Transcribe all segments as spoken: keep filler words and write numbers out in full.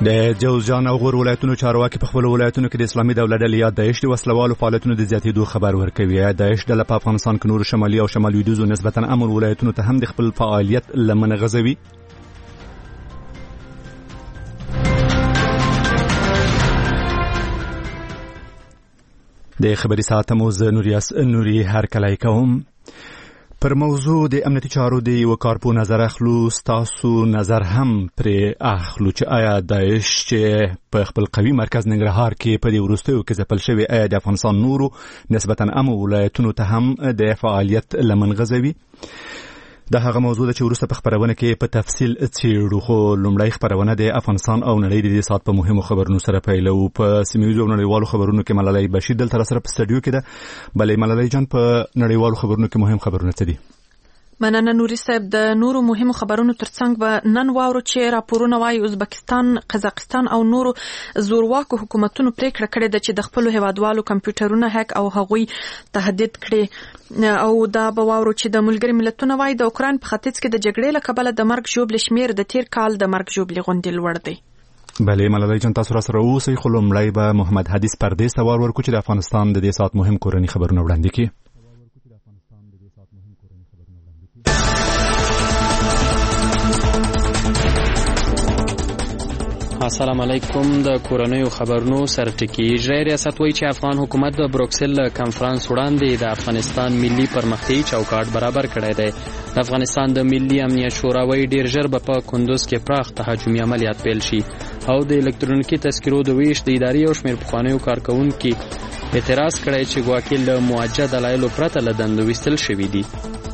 د جوزجان او غور ولایتونو چارواکي په خپل ولایتونو کې د اسلامي دولت ډلې یا داعش د وسلوالو فعالیتونو د زیاتېدو خبر ورکوي. داعش ډله په افغانستان کې نور شمالي او شمال لویدیځو نسبتا امن ولایتونو ته هم د خپل فعالیت لمن غځوي. د خبري ساعت مو زه نوریاس نوري هر کله کوم. پر موضوع د امنیتي چارو د یو کارپو نظر اخلو. ستاسو نظر هم پر اخلو چې آیا داعش چې په خپل قوي مرکز ننګرهار کې په دې وروستیو کې ځپل شوی آیا د افغانستان نورو نسبتا امن ولایتونو ته هم د فعالیت لمن غځوي؟ دا هغه موضوع ده چې وروسته په خبرونه کې په تفصیل څېړو، خو لومړی خبرونه د افغانستان او نړۍ د دې ساعت په مهمو خبرونو سره پیلو. په سیمه‌ییزو او نړیوالو خبرونو کې ملالۍ بشیر دلته سره په سټډیو کې ده. بلې ملالۍ جان، په نړیوالو خبرونو کې مهم خبرونه څه دي؟ مننه نوري صاحب. د نورو مهمو خبرونو ترڅنګ به نن واورو چې راپورونه وايي ازبکستان، قزاقستان او نورو زورواکو حکومتونو پریکړه کړې ده چې د خپل هیوادوالو کمپیوټرونه هک او هغوی تهدید کړي. او دا به واورو چې د ملګری ملتونو وايي د اوکران په ختیځ کې د جګړې له کبله د مرګ ژوبلې شمیر د تیر کال د مرګ ژوبلې غونډې لوړ دی. بله ملالۍ جان، تاسو را سره اوسئ، خو لومړی به محمد حدیث پردې سوال ورکړو چې د افغانستان د دې ساعت مهم کورني خبرونه وړاندې کړي. السلام علیکم. د کورنیو خبرونو سرټکی. اجرایي ریاست وایي چې افغان حکومت د بروکسل کنفرانس وړاندې د افغانستان ملي پرمختیایي چوکاټ برابر کړی دی. د افغانستان د ملي امنیت شورا وایي ډیر ژر به په کندوز کې پراخ تهاجمي عملیات پیل شي. او د الکترونیکي تذکرو د ویش د ادارې او شمېر پخوانیو کارکونکو اعتراض کړی چې ګواکې له موجه دلایلو پرته له دندو ویستل شوي دي.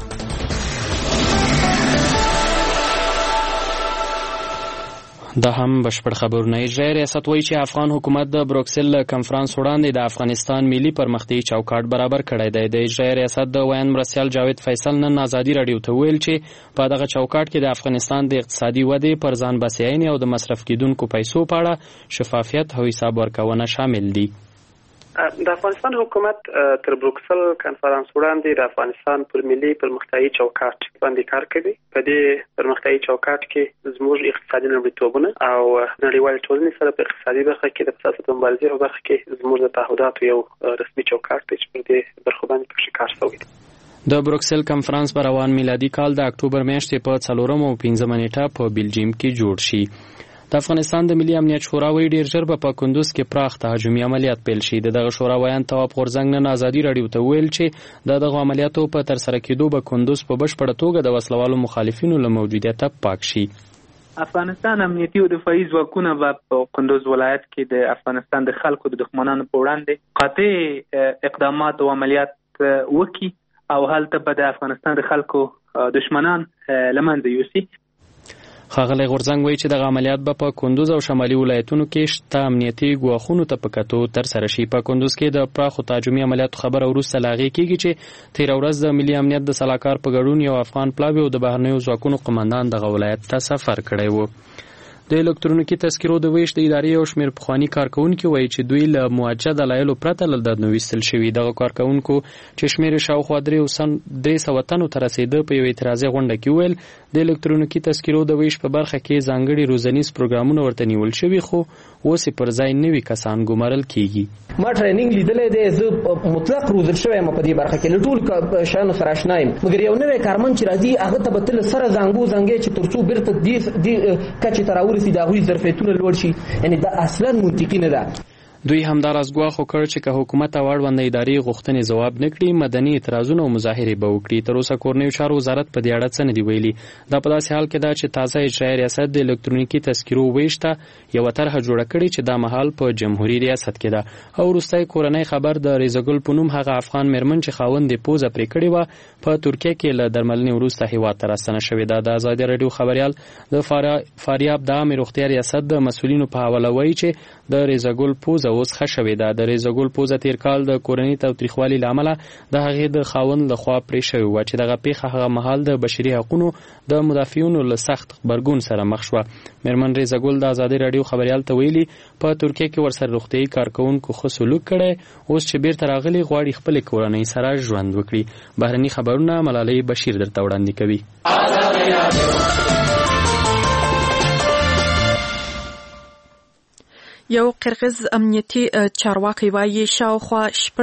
دا هم بشپړ خبرونه. اجرایي ریاست وایي چې افغان حکومت د بروکسل کنفرانس وړاندې د افغانستان ملي پرمختیایي چوکاټ برابر کړی دی. د اجرایي ریاست د ویاند مرستیال جاوید فیصل نن ازادي راډیو ته ویل چې په دغه چوکاټ کې د افغانستان د اقتصادي ودې، پر ځان بسیاینې او د مصرف کیدونکو پیسو په اړه شفافیت او حساب ورکونه شامل دي. د افغانستان حکومت تر بروکسل کنفرانس وړاندې د افغانستان پر ملي پرمختیایي چوکاټ باندې کار کوي. په دې پرمختیایي چوکاټ کې زموږ اقتصادي لومړیتوبونه او نړیوال ټولنې سره په اقتصادي برخه کې د سیاست مبارزې په برخه کې زموږ د تعهداتو یو رسمي چوکاټ دی چې پر دې برخه باندې پکې کار شوی دی. د بروکسل کنفرانس په روان میلادي کال د اکتوبر میاشتې په څلورم او پنځمه نیټه په بلجیم کې جوړ شي. د افغانستان د ملي امنیت شورا وایي ډیر ژر به په کندوز کې پراخ تهاجمي عملیات پیل شي. دغه شورا ویاند تواب غورځنګ نن ازادي راډیو ته ویل چې د دغه عملیاتو په ترسره کېدو به کندوز په بشپړه توګه د وسلوالو مخالفینو له موجودیته پاک شي. افغانستان امنیتي او دفاعي ځواکونه به په کندوز ولایت کې د افغانستان د خلکو د دښمنانو په وړاندې قاطع اقدامات او عملیات وکړي او هلته به د افغانستان د خلکو دښمنان له منځه یوسي. ښاغلی غورځنګ وایي چې دغه عملیات به په کندوز او شمالي ولایتونو کې شته امنیتي ګواښونو ته په کتو ترسره شي. په کندوز کې د پراخو تهاجمي عملیاتو خبره وروسته له هغې کېږي چې تېره ورځ د ملي امنیت د سلاکار په ګډون یو افغان پلاوي او د بهرنیو ځواکونو قمندان دغه ولایت ته سفر کړی و. د الکترونیکي تذکرو د ویش د ادارې او شمېر پخواني کارکونکو وایي چې دوی له موجه دلایلو پرته له دندو ویستل شوي. دغه کارکونکو چې شمېر یې شاوخوا درې سوه تنو ته رسېده په یوه اعتراضي غونډه کې وویل د الکترونیکي تذکرو د ویش په برخه کې ځانګړي روزنیز پروګرامونه ورته نیول شوي، خو اوس یې پر ځای نوي کسان ګمارل کېږي. ما ټریننګ لیدلی دی، زه مطلق روزل شوی یم په دې برخه کې، له ټولو شیانو سره اشنا یم، مګر یو نوی کارمند چې راځي هغه ته به تل سره زانګو زانګی چې تر څو بیرته دې کچې ته راورسي د هغوی ظرفیتونه لوړ شي. یعنې دا اصلا منطقي نه ده. دوی همداراز ګواښ وکړ چې که حکومت او اړونده ادارې غوښتنې ځواب نه کړي مدني اعتراضونه او مظاهرې به وکړي. تر اوسه کورنیو چارو وزارت په دې اړه څه نه دي ویلي. دا په داسې حال کې ده چې تازه اجرایي ریاست د الکترونیکي تذکرو ویش ته یوه طرحه جوړه کړې چې دا مهال په جمهوري ریاست کې ده. او وروستی کورنی خبر د ریزګل په نوم هغه افغان میرمن چې خاوند یې پوزه پرې کړې وه په ترکیه کې له درملنې وروسته هېواد ته راستنه شوې ده. د ازادي راډیو خبریال د فاریاب د عامې روغتیا ریاست د مسؤلینو په حواله وایي چې د ریزګل پوزه اوس ښه شوې ده. د ریزګل پوزه تیر کال د کورني تاوتریخوالي له امله د هغې د خاوند لخوا پرې شوې وه چې دغه پیښه هغه مهال د بشري حقونو د مدافعینو له سخت غبرګون سره مخ شوه. میرمن ریزګل د ازادي راډیو خبریال ته ویلي په ترکیه کې ورسره روغتیایي کارکوونکو ښه سلوک کړی، اوس چې بیرته راغلي غواړي خپلې کورنۍ سره ژوند وکړي. بهرني خبرونه ملالۍ بشیر درته وړاندې کوي. یو قرغیز امنیتي چارواکي وایي شاوخوا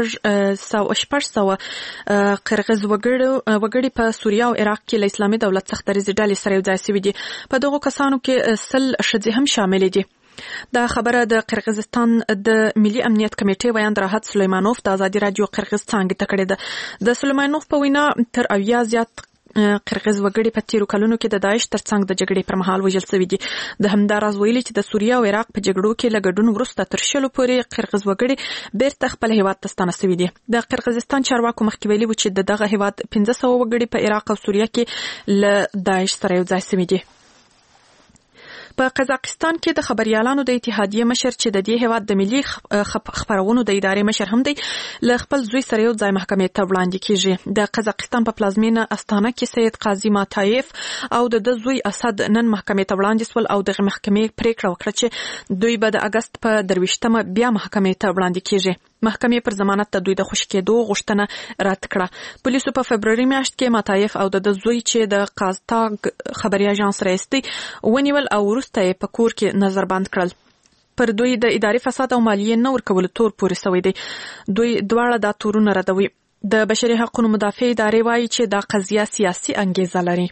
شپږ سوه قرغیز وګړي په سوریه او عراق کې له اسلامي دولت څخه د ډلې سره یو ځای شوي دي. په دغو کسانو کې سل ښځې هم شامل دي. دا خبره د قرغیزستان د ملي امنیت کمیټې ویاند راحت سلیمانوف د ازادي رادیو قرغیز څانګې ته کړې ده. د سلیمانوف په وینا تر اویا زیات قرغیز وګړي په تیرو کلونو کې د داعش ترڅنګ د جګړې پر مهال وژل شوي دي. د همدا راز ویلي چې د سوریه او عراق په جګړو کې له ګډون وروسته تر شلو پورې قرغیز وګړي بیرته خپل هیواد ته ستانه شوي دي. د قرغیزستان چارواکو مخکې ویلي و چې د دغه هیواد پنځه سوه وګړي په عراق او سوریه کې له داعش سره یو ځای شوي دي. په قزاقستان کې د خبريالانو د اتحادیه مشر چې د دې هیواد د ملي خبرونو د ادارې مشر هم دی له خپل زوی سره یو ځای محکمې ته وړاندې کیږي. د قزاقستان په پلازمینه استانه کې سید قاضي ماتایف او د زوی اسد نن محکمې ته وړاندې سول او د محکمې پریکړه وکړه چې دوی به د اگست په درویشتمه بیا محکمې ته وړاندې کیږي. محکمې پر ضمانت ته دوی د خوشی کېدو غوښتنه رد کړه. پولیسو په فبروري میاشت کې ماتایف او د زوی چې د قازتاګ خبري اژانس رئیس دی ونیول او ورسته په کور کې نظر بند کړل. پر دوی د اداري فساد او مالیې نه ورکول تور پورې شوی دی. دوی دواړه دا تورونه ردوي. د بشري حقوقو مدافع ادارې وایي چې دا قضیه سیاسي انګیزه لري.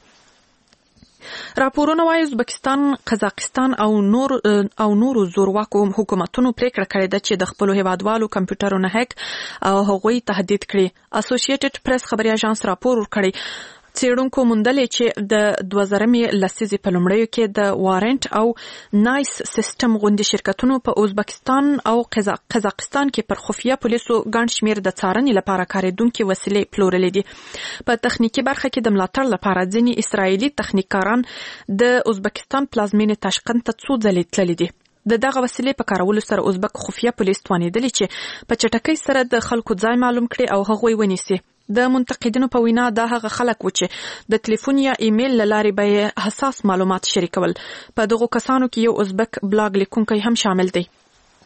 راپورونه وايي ازبکستان، قزاقستان او نور او نورو زورواکو حکومتونو پریکړه کړې ده چې د خپل هیوادوالو کمپیوټرونه هک او هغوی تهدید کړي. اسوسییټډ پریس خبري اژانس راپور ورکړی. څېړونکو موندلې چې د دوه زره لسیزې په لومړیو کې د وارنټ او نایس سیستم غوندې شرکتونو په ازبکستان او قزاقستان کې پر خفیه پولیسو ګڼ شمېر د څارنې لپاره کارېدونکې وسیلې پلورلې دي. په تخنیکي برخه کې د ملاتړ لپاره ځینې اسرائیلي تخنیکاران د ازبکستان پلازمینې تاشقند ته څو ځلې تللي دي. د دغه وسیلې په کارولو سره ازبک خفیه پولیس توانېدلي چې په چټکۍ سره د خلکو ځای معلوم کړي او هغوی ونیسي. د منتقدینو په وینا دا هغه خلک و چې د ټلیفون یا ایمیل له لارې به حساس معلومات شریکول. په دغو کسانو کې یو ازبک بلاګ لیکونکی هم شامل دی.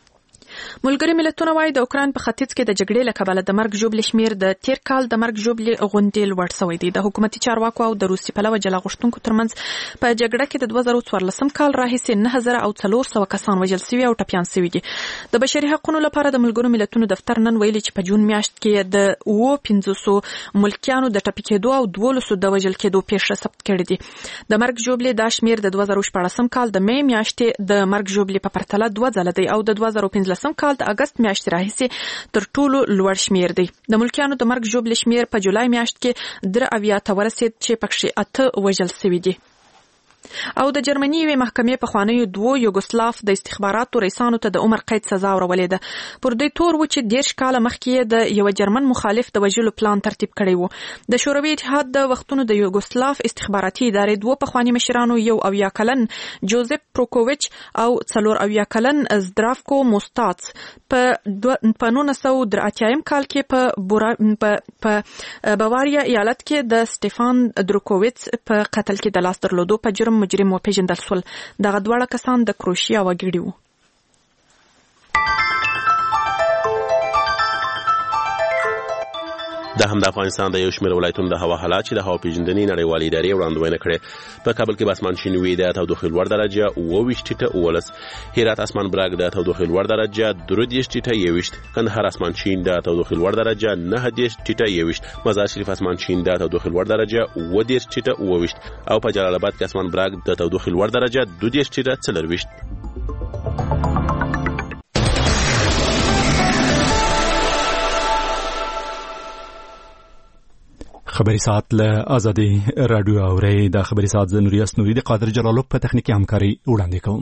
ملګری ملتونه وايي د اوکراین په ختیځ کې د جګړې له کبله د مرګ ژوبلې شمیر د تیر کال د مرګ ژوبلې غونډې لوړ شوی دی. د حکومتي چارواکو او د روسي پلوه جلا غوښتونکو ترمنځ په جګړه کې د دوه زره څوارلسم کال راهیسې نه زره او څلور سوه کسان وژل شوي او ټپیان شوي دي. د بشري حقوقو لپاره د ملګرو ملتونو دفتر نن ویلي چې په جون میاشت کې د اوه پنځوسو ملکیانو د ټپي کېدو او دولسو د وژل کېدو پیښې ثبت کړي دي. د مرګ ژوبلې دا شمیر د دوه زره شپاړسم کال د مې میاشتې د مرګ ژوبلې په پرتله دوه ځله دی او د دوه زره پنځلسم کال د اگست میاشتې راهیسې تر ټولو لوړ شمیر دی. د ملکیانو د مرګ ژوبلې شمیر په جولای میاشت کې درې اویا ته ورسېد چې پکښې اته وژل شوي دي. او د جرمني یوې محکمې پخوانیو دوو یوګوسلاف د استخباراتو رئیسانو ته د عمر قید سزا ورولې ده. پر دوی تور و چې دېرش کاله مخکې د یو جرمن مخالف د وژلو پلان ترتیب کړی و. د شوروي اتحاد د وختونو د یوګوسلاف استخباراتي ادارې دوه پخواني مشرانو یو اویا کلن جوزف پروکوویچ او څلور اویا کلن زدرافکو موستاڅ په نولس سوه درې اتیایم کال کې په بواریا ایالت کې د سټیفان دروکوویچ په قتل کې د لاس درلودو په جرم مجرم وپېژندل شول. دغه دواړه کسان د کروشیا وګړي وو. د هم د افغانستان د یو شمېر ولایتونو د هوا حالات چې د هوا پیژندنې نړیوالې ادارې وړاندوینه کړې. په کابل کې به اسمان شین وي، د تودوخې لوړ درجه اوه ویشت ټیټه اوولس، هرات اسمان براق د تودوخې لوړ درجه درې دېرش ټیټه یوویشت، کندهار اسمان شین د تودوخې لوړ درجه نهه دېرش ټیټه یوویشت، مزار شریف اسمان شین د تودوخې لوړ درجه اوه دېرش ټیټه اوه ویشت او په جلال آباد کې اسمان براق د تودوخې لوړ درجه دوه دېرش ټیټه څلور ویشت. خبری ساعت له آزادی رادیو اوري. د خبری ساعت ز نوریاس نوري د قادر جلالوب په تخنیکی همکاري وړاندې کوم.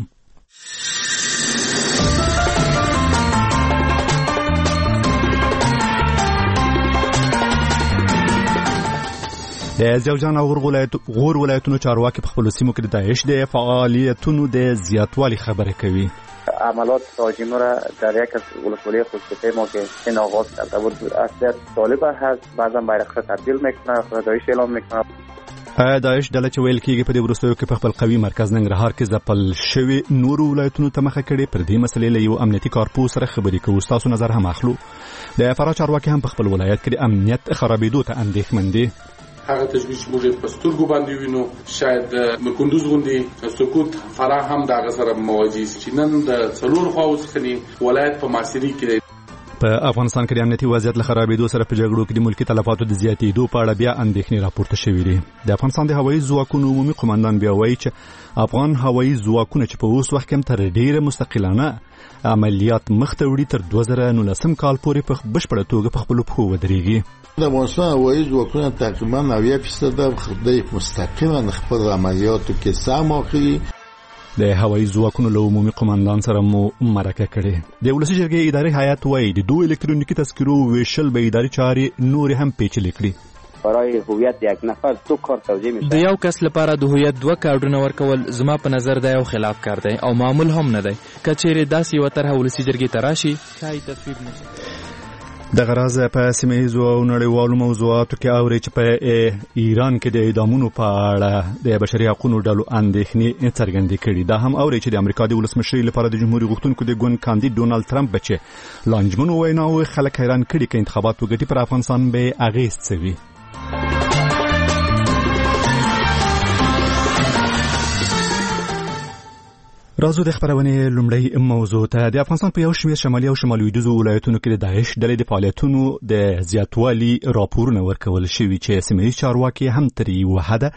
د ځوځان او غور ولایتونو چارواکي په خپل سیمو کې د داعش د فعالیتونو د زیاتوالي خبره کوي. عملات تهاجمی را در یک از ولسوالی خودکفای ما که این آغاز کرده بود اصلیت طالب هست، بعضا بیرق را تبدیل میکنه، داعش اعلام میکنه. داعش ډله چې ویل کېږي په دې وروستیو کې په خپل قوي مرکز ننګرهار کې ځپل شوي نورو ولایتونو ته مخه کړې. پر دې مسلې له یو امنیتي کارپوس سره خبرې کوو. ستاسو نظر هم اخلو. د فرا چارواکي هم په خپل ولایت کې د امنیت خرابېدو ته اندېښمن دي. هغه تجویز چې موږ په سترګو باندې وینو شاید مکندوز غوندي سکوت فراه هم د هغه سره مواجه چې نن د څلور خواو څخه ولایت په ماسری کې په افغانستان کې د امنیتي وضعیت له خرابېدو سره په جګړو کې د ملکی تلفاتو د زیاتېدو په اړه بیا اندېښنې راپورته شوې دي. د افغانستان د هوایي ځواکونو عمومي قومندان بیا وایي چې افغان هوایي ځواکونه چې په اوس وخت کې تر ډېره مستقلانه عملیات مخ ته وړي تر دوه زره نولسم کال پورې په بشپړه توګه په خپلو پښو ودرېږي. د افغانستان هوایي ځواکونه تقریبا نوي فیصد د مستقیما خپل عملیاتو کې سهم اخلي. د هوایي ځواکونو له عمومي قومندان سره مو مرکه کړې. د ولسي جرګې اداري هیئت وایي د دوه الکترونیکي تذکرو ویشل به اداري چارې نور هم پیچلې کړي. برای هویت یک نفر دو کار توجیه میشه. د یو کس لپاره د هویت دوه کارډونه ورکول زما په نظر دا یو خلاف کار دی او معمول هم نه دی. کچېرې داسې یو طرح ولسي جرګې ته راشي شای تصویب نشي. د غراز په سیمه‌ایزو او نړیوالو موضوعاتو کې اوري چې په ایران کې د اعدامونو په اړه د بشري حقوقو ډلو اندېښنې څرګندې کړي. دا هم اوري چې د امریکا د ولسمشر لپاره د جمهوریت غوښتونکو د ګوند کاندید ډونالد ټرمپ بچي لانجمنو ویناوي خلک حیران کړي چې انتخابات وګټي پر افغانستان به اغیز څه وي. راځو د خبرونې لومړی موضوع ته. د افغانستان په یو شمېر شمالي او شمال لویدیځو ولایتونو کې د داعش ډلې د فعالیتونو د زیاتوالي راپورونه ورکول شوي چې سیمه ییز چارواکي هم تر یوه حده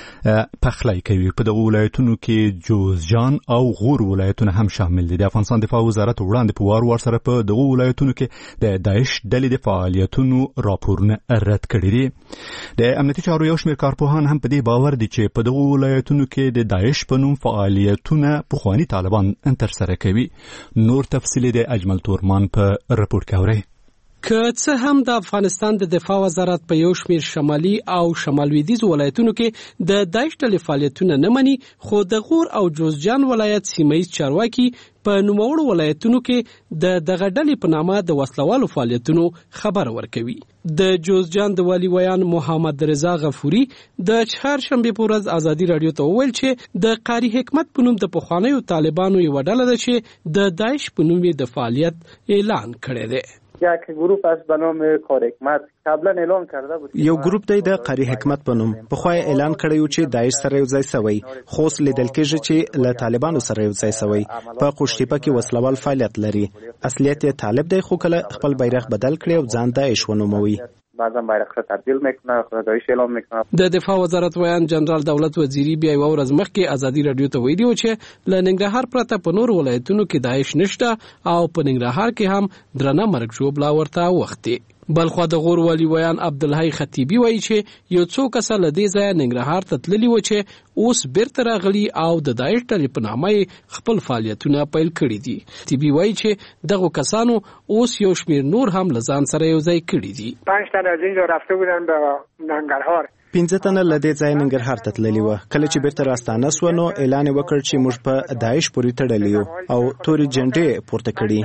پخلی کوي. په دغو ولایتونو کې جوزجان او غور ولایتونه هم شامل دي. د افغانستان دفاع وزارت وړاندې په وار وار سره په دغو ولایتونو کې د داعش ډلې د فعالیتونو راپورونه رد کړي دي. د امنیتي چارو یو شمېر کارپوهان هم په دې باور دي چې په دغو ولایتونو کې د داعش په نوم فعالیتونه پخواني طالبان ترسره کوي. نور تفصیل د اجمل تورمان په رپورټ کې اورئ. که څه هم د افغانستان د دفاع وزارت په یو شمېر شمالي او شمال لویدیځ ولایتونو کې د داعش ډلې فعالیتونه نه مني، خو د غور او جوزجان ولایت سیمه ییز چارواکي په نوموړو ولایتونو کې د دغه ډلې په نامه د وسلوالو فعالیتونو خبر ورکوي. د جوزجان د والي ویان محمد رضا غفوري د چهارشنبې په ورځ ازادي رادیو ته وویل چې د قاری حکمت په نوم د پخوانیو طالبانو یوه ډله ده چې د داعش په نوم د فعالیت اعلان کړی دی. یک گروه است به نام قاری حکمت قبلا اعلان کرده بود. یو ګروپ دی د قاری حکمت په نوم په خو اعلان کړی و چې داعش سره یو ځای سوی، خو اوس لیدل کېږي چې له طالبانو سره یو ځای سوی. په قوشتیپه کې وسلوال فعالیت لري. اصلیت یې طالب دی، خو کله خپل بیرغ بدل کړي او ځان داعش ونوموي. بعضا بیرغ را تبدیل میکنه، داعش اعلام میکنه. د دفاع وزارت ویان جنرال دولت وزیری بیا یو ورځ مخکې ازادي رادیو ته ویلي و چې له ننګرهار پرته په نور ولایتونو کې داعش نشته او په ننګرهار کې هم درنه مرګ ژوبله ورته وختي. بلخوا د غور والی ویان عبدالحی خطیبی وایي چې یو څو کسه له دې ځایه ننګرهار ته تللي و چې اوس بیرته راغلي او د داعش ډلې په نامه خپل فعالیتونه پیل کړي دي. خطیبی وایي چې دغو کسانو اوس یو شمېر نور هم له ځان سره یو ځای کړي دي. پنج تن از اینجا رفته بودن به ننګرهار. پنځه تنه له دې ځایه ننګرهار ته تللي وه. کله چې بیرته راستانه سوه نو اعلان یې وکړ چې موږ په داعش پورې تړلي یو او تورې جنډې پورته کړي.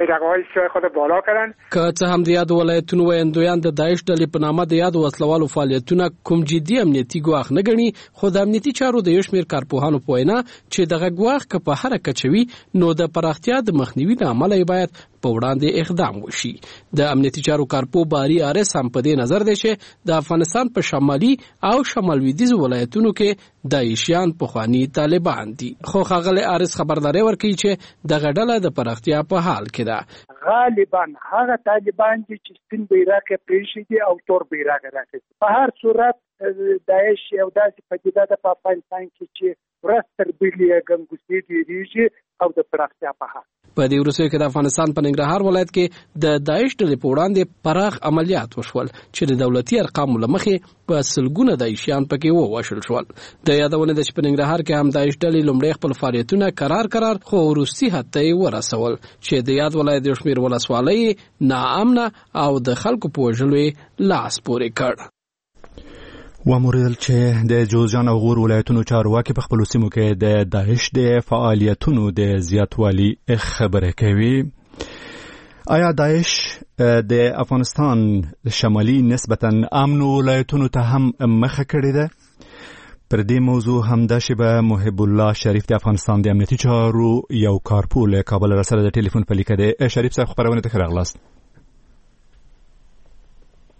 که څه هم د یادو ولایتونو ویندویان د داعش ډلې په نامه د یادو وسلوالو فعالیتونه کوم جدي امنیتي ګواښ نه ګڼي، خو د امنیتي چارو د یو شمېر کارپوهانو په وینا چې دغه ګواښ که په هره کچه وي نو د پراختیا د مخنیوي له امله یې باید په وړاندې اقدام وشي. د امنیتي چارو کارپو باری آرس هم په دې نظر دی چې د افغانستان په شمالي او شمال لویدیځ ولایتونو کې داعشیان پخواني طالبان دي. خو ښاغلی آرس خبرداری ورکوي چې دغه ډله د پراختیا په حال کې ده. غالبا هغه طالبان دي چې سپین بیرغ یې پرېښي دي او تور بیرغ یې راکړي. په هر صورت داعش یو داسې پدیده ده په افغانستان کې چې ورځ تر بلې یې ګنګوسې ډېرېږي او د پراختیا په حال. په دې وروستیو کې د افغانستان په ننګرهار ولایت کې د داعش ډلې په وړاندې پراخ عملیات وشول چې د دولتي ارقامو له مخې په سلګونه داعشیان پکې ووژل شول. د یادونه ده چې په ننګرهار کې هم داعش ډلې لومړی خپل فعالیتونه قرار قرار خو وروستي حد ته یې ورسول چې د یاد ولایت یو شمېر ولسوالۍ ناامنه او د خلکو په وژلو یې لاس پورې کړ. وموریدل چې د جوزجان او غور ولایتونو چارواکي په خپلو سیمو کې د داعش د فعالیتونو د زیاتوالي خبره کوي. آیا داعش د افغانستان شمالي نسبتاً امن ولایتونو ته هم مخه کړې ده؟ پر دې موضوع همدا شیبه محب الله شریف د افغانستان د امنیتي چارو یو کارپو له کابل را سره د ټلیفون په لیکه ده. شریف صاحب خبرونه ته راغلاست. خبرونه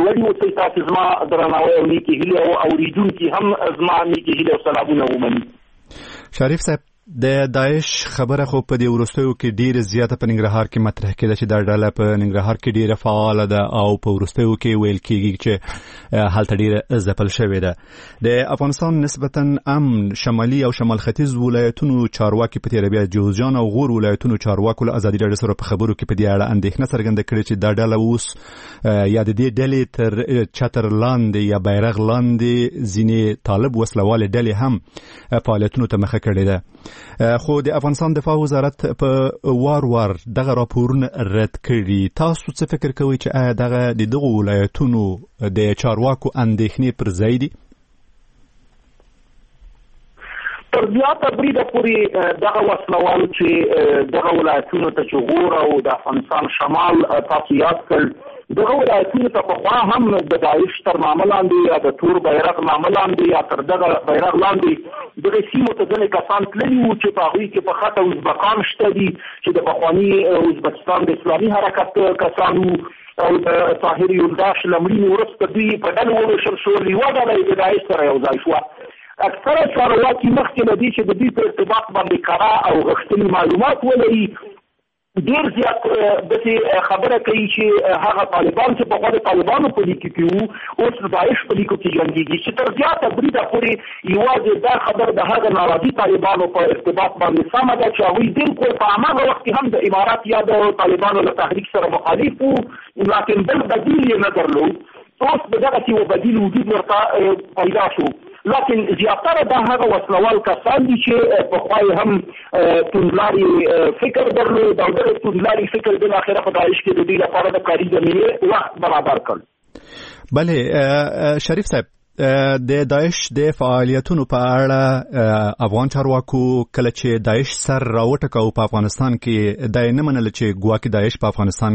سرلوړي اوسئ. تاسو زما درناوی او نیکې هیلې او اورېدونکي هم زما نیکې هیلې او سلامونه ومني. شریف صاحب، د داعش خبره خو په دې وروستیو کې ډیره زیاته په ننګرهار کې مطرح کېده چې دا ډله په ننګرهار کې ډیره فعاله ده او په وروستیو کې ویل کېږي چې هلته ډیره ځپل شوې ده. د افغانستان نسبتا امن شمالي او شمال ختیځ ولایتونو چارواکي په تېره بیا جوزجان او غور ولایتونو چارواکو له ازادي راډیو سره په خبرو کې په دې اړه اندېښنه څرګنده کړې چې دا ډله اوس یا د دې ډلې تر چتر لاندې یا بیرغ لاندې ځینې طالب وسلوالې ډلې هم فعالیتونو ته مخه کړې ده. خو د افغانستان دفاع وزارت په وار وار دغه راپورونه رد کړي. تاسو څه فکر کوئ چې آیا دغه د دغو ولایتونو د چارواکو اندېښنې پر ځای دي؟ تر زیاته بریده پورې دغه وسلوال چې دغه ولایتونو ته چې غور او د افغانستان شمال تاسو یاد کړ، دغه ولایتونو ته پخوا هم د داعش تر نامه لاندې یا د تور بیرغ نامه لاندې یا تر دغه بیرغ لاندې دغه سیمو ته ځینې کسان تللي وو چې په هغوی کې په خطه ازبکان شته دي چې د پخواني ازبکستان د اسلامي حرکت کسان وو او د طاهر یلداش له مړینې وروسته دوی په ډلو وویشل شول. یوه ډله یې د داعش سره یو ځای شوه. اکثره چارواکي مخکې له دې چې د دوی په ارتباط باندې کره او غښتلي معلومات ولري ډېر زیات داسې خبره کوي چې هغه طالبان چې پخوا د طالبانو په لیکو کې وو اوس د داعش په لیکو کې جنګېږي، چې تر زیاته بریده پورې یوازې دا خبر د هغه ناراضي طالبانو په ارتباط باندې سمه ده چې هغوی بالکل په هماغه وخت کې هم د امارات یا د طالبانو له تحریک سره مخالف وو، لیکن بل بدیل یې نه درلود. اوس به دغسې یو بدیل وجود ورته پیدا شو. لیکن زیاتره دا هغه وسلوال کسان دي چې پخوا یې هم توندلاري فکر درلود او دغه توندلاري فکر بالاخره په داعش کې د دوی لپاره د کاري زمینې وخت برابر کړ. بله شریف صاحب، د داعش د فعالیتونو په اړه افغان چارواکو کله چې داعش سر راوټکاو په افغانستان کې دا نه منله چې ګواکې داعش په افغانستان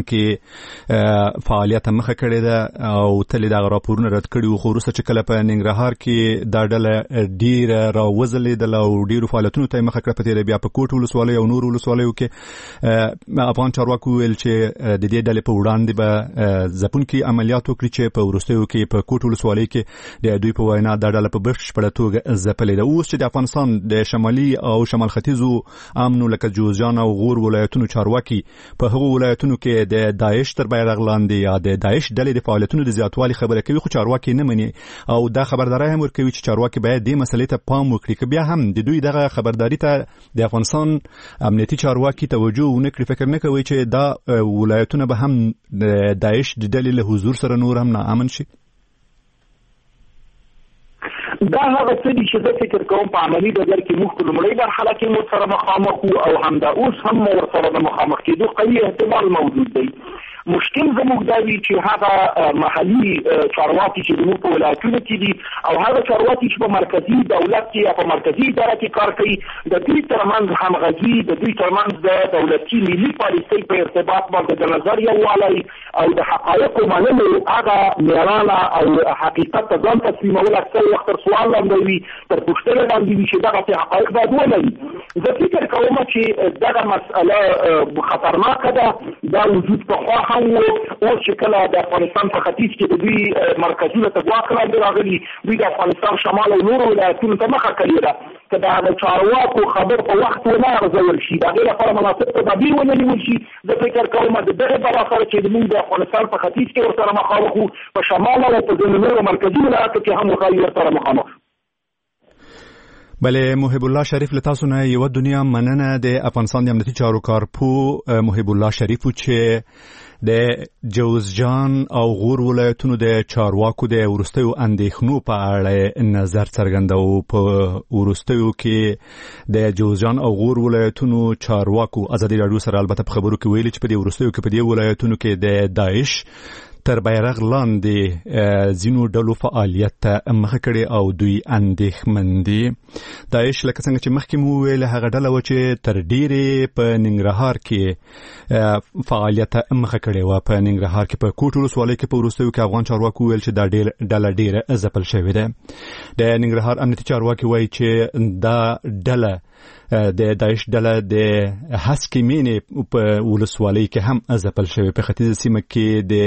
کې فعالیت مخه کړې ده او تل دغه راپورونه رد کړي وو. خو وروسته چې کله په ننګرهار کې دا ډله ډیره راوځلېدله او ډیرو فعالیتونو ته یې مخه کړه، په تېره بیا په کوټ ولسوالۍ او نورو ولسوالیو کې افغان چارواکو ویل چې د دې ډلې په وړاندې به ځپونکي عملیات وکړي چې په وروستیو کې په کوټ ولسوالۍ کې دوی په وینا دا ډله په بشپړه توګه ځپلې ده. اوس چې د افغانستان د شمالي او شمال ختیځو امنو لکه جوزجان او غور ولایتونو چارواکي په هغو ولایتونو کې د داعش تر بیرغ لاندې یا د داعش ډلې د فعالیتونو د زیاتوالي خبره کوي، خو چارواکي نه مني او دا خبرداری هم ورکوي چې چارواکي باید دې مسلې ته پام وکړي. که بیا هم د دوی دغه خبرداری ته د افغانستان امنیتي چارواکي توجه ونه کړي، فکر نه کوي چې دا ولایتونه به هم د داعش د ډلې له حضور سره نور هم ناامن شي؟ دا هغه څه دي چې زه فکر کوم په عملي ډګر کې موږ په لومړۍ مرحله کې موږ سره مخامخ وو او همدا اوس هم ورسره د مخامخ کېدو قوي احتمال موجود دی. مشکل زموږ دا وي چې هغه محلي چارواکي چې زموږ په ولایتونو کې دي او هغه چارواکي چې په مرکزي دولت کې یا په مرکزي اداره کې کار کوي د دوی ترمنځ همغږي، د دوی ترمنځ د دولتي ملي پالیسۍ په ارتباط باندې د نظر یووالی او د حقایقو منلو هغه معیارانه او حقیقت ته ځان تسلیمول اکثر وخت تر سوال لاندې وي، تر پوښتنې لاندې وي چې دغسې حقایق باید ولري. زه فکر کوم چې دغه مسأله خطرناکه ده. دا وجود پخوا هم و اوس چې کله د افغانستان په ختیځ کې د دوی مرکزونه ته ګواښ لاندې راغلي، دوی د افغانستان شمال او نورو ولایتونو ته مخه کړې ده. که د هغه چارواکو خبر په وخت ونه ارزول شي، د هغې لپاره مناسب تدابیر ونه نیول شي، زه فکر کوم د دغې برابر چې موږ د افغانستان په ختیځ کې ورسره مخامخ وو، په شمال او په ځینو نورو مرکزي ولایتو کې هم وښایي ورسره مخامخ. بله محب الله شریف له تاسو نه یوه دنیا مننه. د افغانستان د امنیتي چارو کارپو محب الله شریف چې د جوزجان او غور ولایتونو د چارواکو د وروستیو اندېښنو په اړه نظر څرګنداوه. په وروستیو کې د جوزجان او غور ولایتونو چارواکو ازادي راډیو سره البته په خبرو کې ویلي چې په دې وروستیو کې په دې ولایتونو کې د داعش تر بیرغ لاندې ځینو ډلو فعالیت ته مخه کړې او دوی اندېښمن دي. داعش لکه څنګه چې مخکې مو وویل هغه ډله وه چې تر ډېرې په ننګرهار کې فعالیت ته مخه کړې وه. په ننګرهار کې په کوټ ولسوالۍ کې په وروستیو کې افغان چارواکو وویل چې دا ډله ډېره ځپل شوې ده. د ننګرهار امنیتي چارواکي وایي چې دا ډله د داعش ډله د هسکې مینې په ولسوالۍ کې هم ځپل شوې. په ختیځه سیمه کې د دوه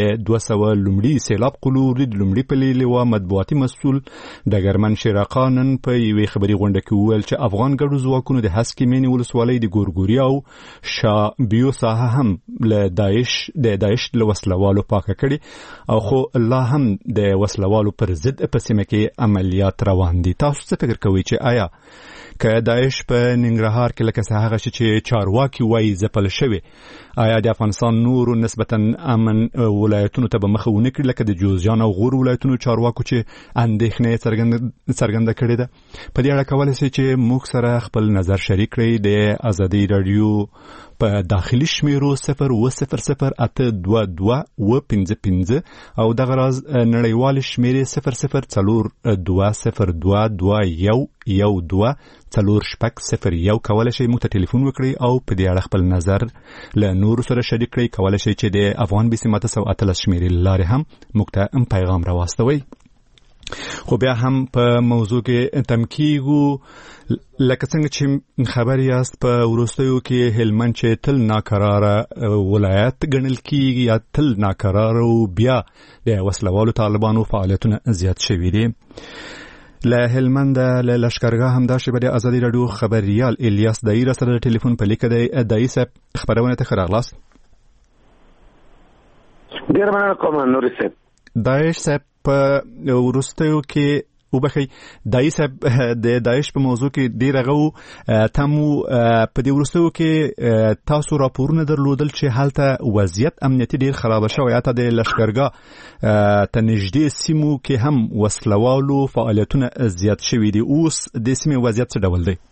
سوه لومړي سیلاب قلوري د لومړي پلې لوا مطبوعاتي مسؤل ډګرمن شیراقا نن په یوې خبري غونډه کې وویل چې افغان ګډو ځواکونو د هسکې مینې ولسوالۍ د ګورګوري او شابیو ساحه هم له داعش د داعش له وسلوالو پاکه کړي او خو لا هم د وسلوالو پر ضد په سیمه کې عملیات روان دي. تاسو څه فکر کوئ چې آیا که داعش په ننګرهار کې لکه څه هغه چې چارواکي وایي ځپل شوی آیا د افغانستان نورو نسبتا امن ولایتونو ته به مخه ونه کړي لکه د جوزجان او غور ولایتونو چارواکو چې اندېښنه څرګنده کړې ده؟ په دې اړه کولی شئ چې موږ سره خپل نظر شریک کړئ د ازادي راډیو په داخلي شمیرو صفر اوه صفر صفر اته دوه دوه اوه پنځه پنځه او دغه راز نړیوال شمیرې صفر صفر څلور دوه صفر دوه دوه یو یو دوه څلور شپږ صفر یو کولی شئ موږ ته ټلیفون وکړئ او په دې اړه خپل نظر له نورو سره شریک کړئ. کولی شئ چې د افغان بیسي ماته سو اتلس شمیرې له لارې هم موږ ته هم پیغام راواستوئ. خو بیا هم په موضوع کې تم کیږو لکه څنګه چې خبر یاست په وروستیو کې هلمند چې تل ناکراره ولایت ګڼل کیږي یا تل ناکراره او بیا د وسلوالو طالبانو فعالیتونه زیات شوي دي. له هلمند له لشکرګاه هم دا شی په ازادي راډیو خبريال الیاس دایی را سره ټلیفون په لیکه دی. دایی صاحب خبرونه ته ښه راغلاست. ډیر مننه کوم نوري صاحب. داعش صاحب په وروستیو کې وبخي دای صاحب د داعش په موضوع کې ډیر غو تمو په دې وروستیو کې تاسو راپورونه درلودل چې حالته وضعیت امنیتي ډیر خراب شوی یا ته د لشکرګاه ته نږدې سیمو کې هم وسلوالو فعالیتونه زیات شوي دي. اوس د سیمې وضعیت څه ډول دی؟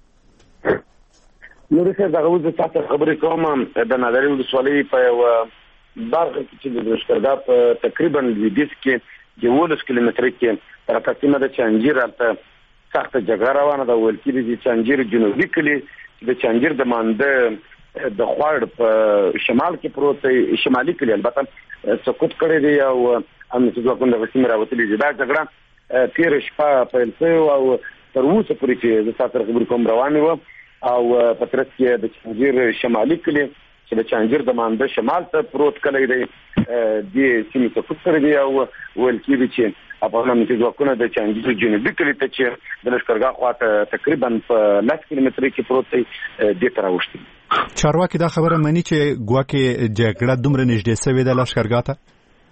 نور څه دغه وځ تاسو خبرې کوم د نادري ولسوالۍ په برخه کې چې د لشکرګاه په تقریبا لویدیځ کې یولس کیلومتر کې تر تقسیمه د چانجیر البته سخت جګړه روانه ده. ویل کېږي چې چانجیر جنوبي کلی د چانجیر د مانده د خوړ په شمال کې پروت دی، شمالي کلی البته سقوط کړی دی او امنیتي ځواکونه د سیمې راوتلي دي. دا جګړه تیر شپه پیل شوې او تر اوسه پورې چې د ساتر خبرې کوم روانه و او په ترڅ کې د چانجیر شمالي کلی چې د چانجیر د مانده شمال ته پروت کلی دی د سیمې سقوط کړی دی او ویل کېږي چې افغان امنیتي ځواکونه د چانجیر جنوبي کلی ته چې د لشکرګاه خواته تقریبا په لس کیلومتره کې پروت دی دې ته راوښتي. چارواکي دا خبره مني چې ګواکې جګړه دومره نږدې شوې ده لشکرګاه ته؟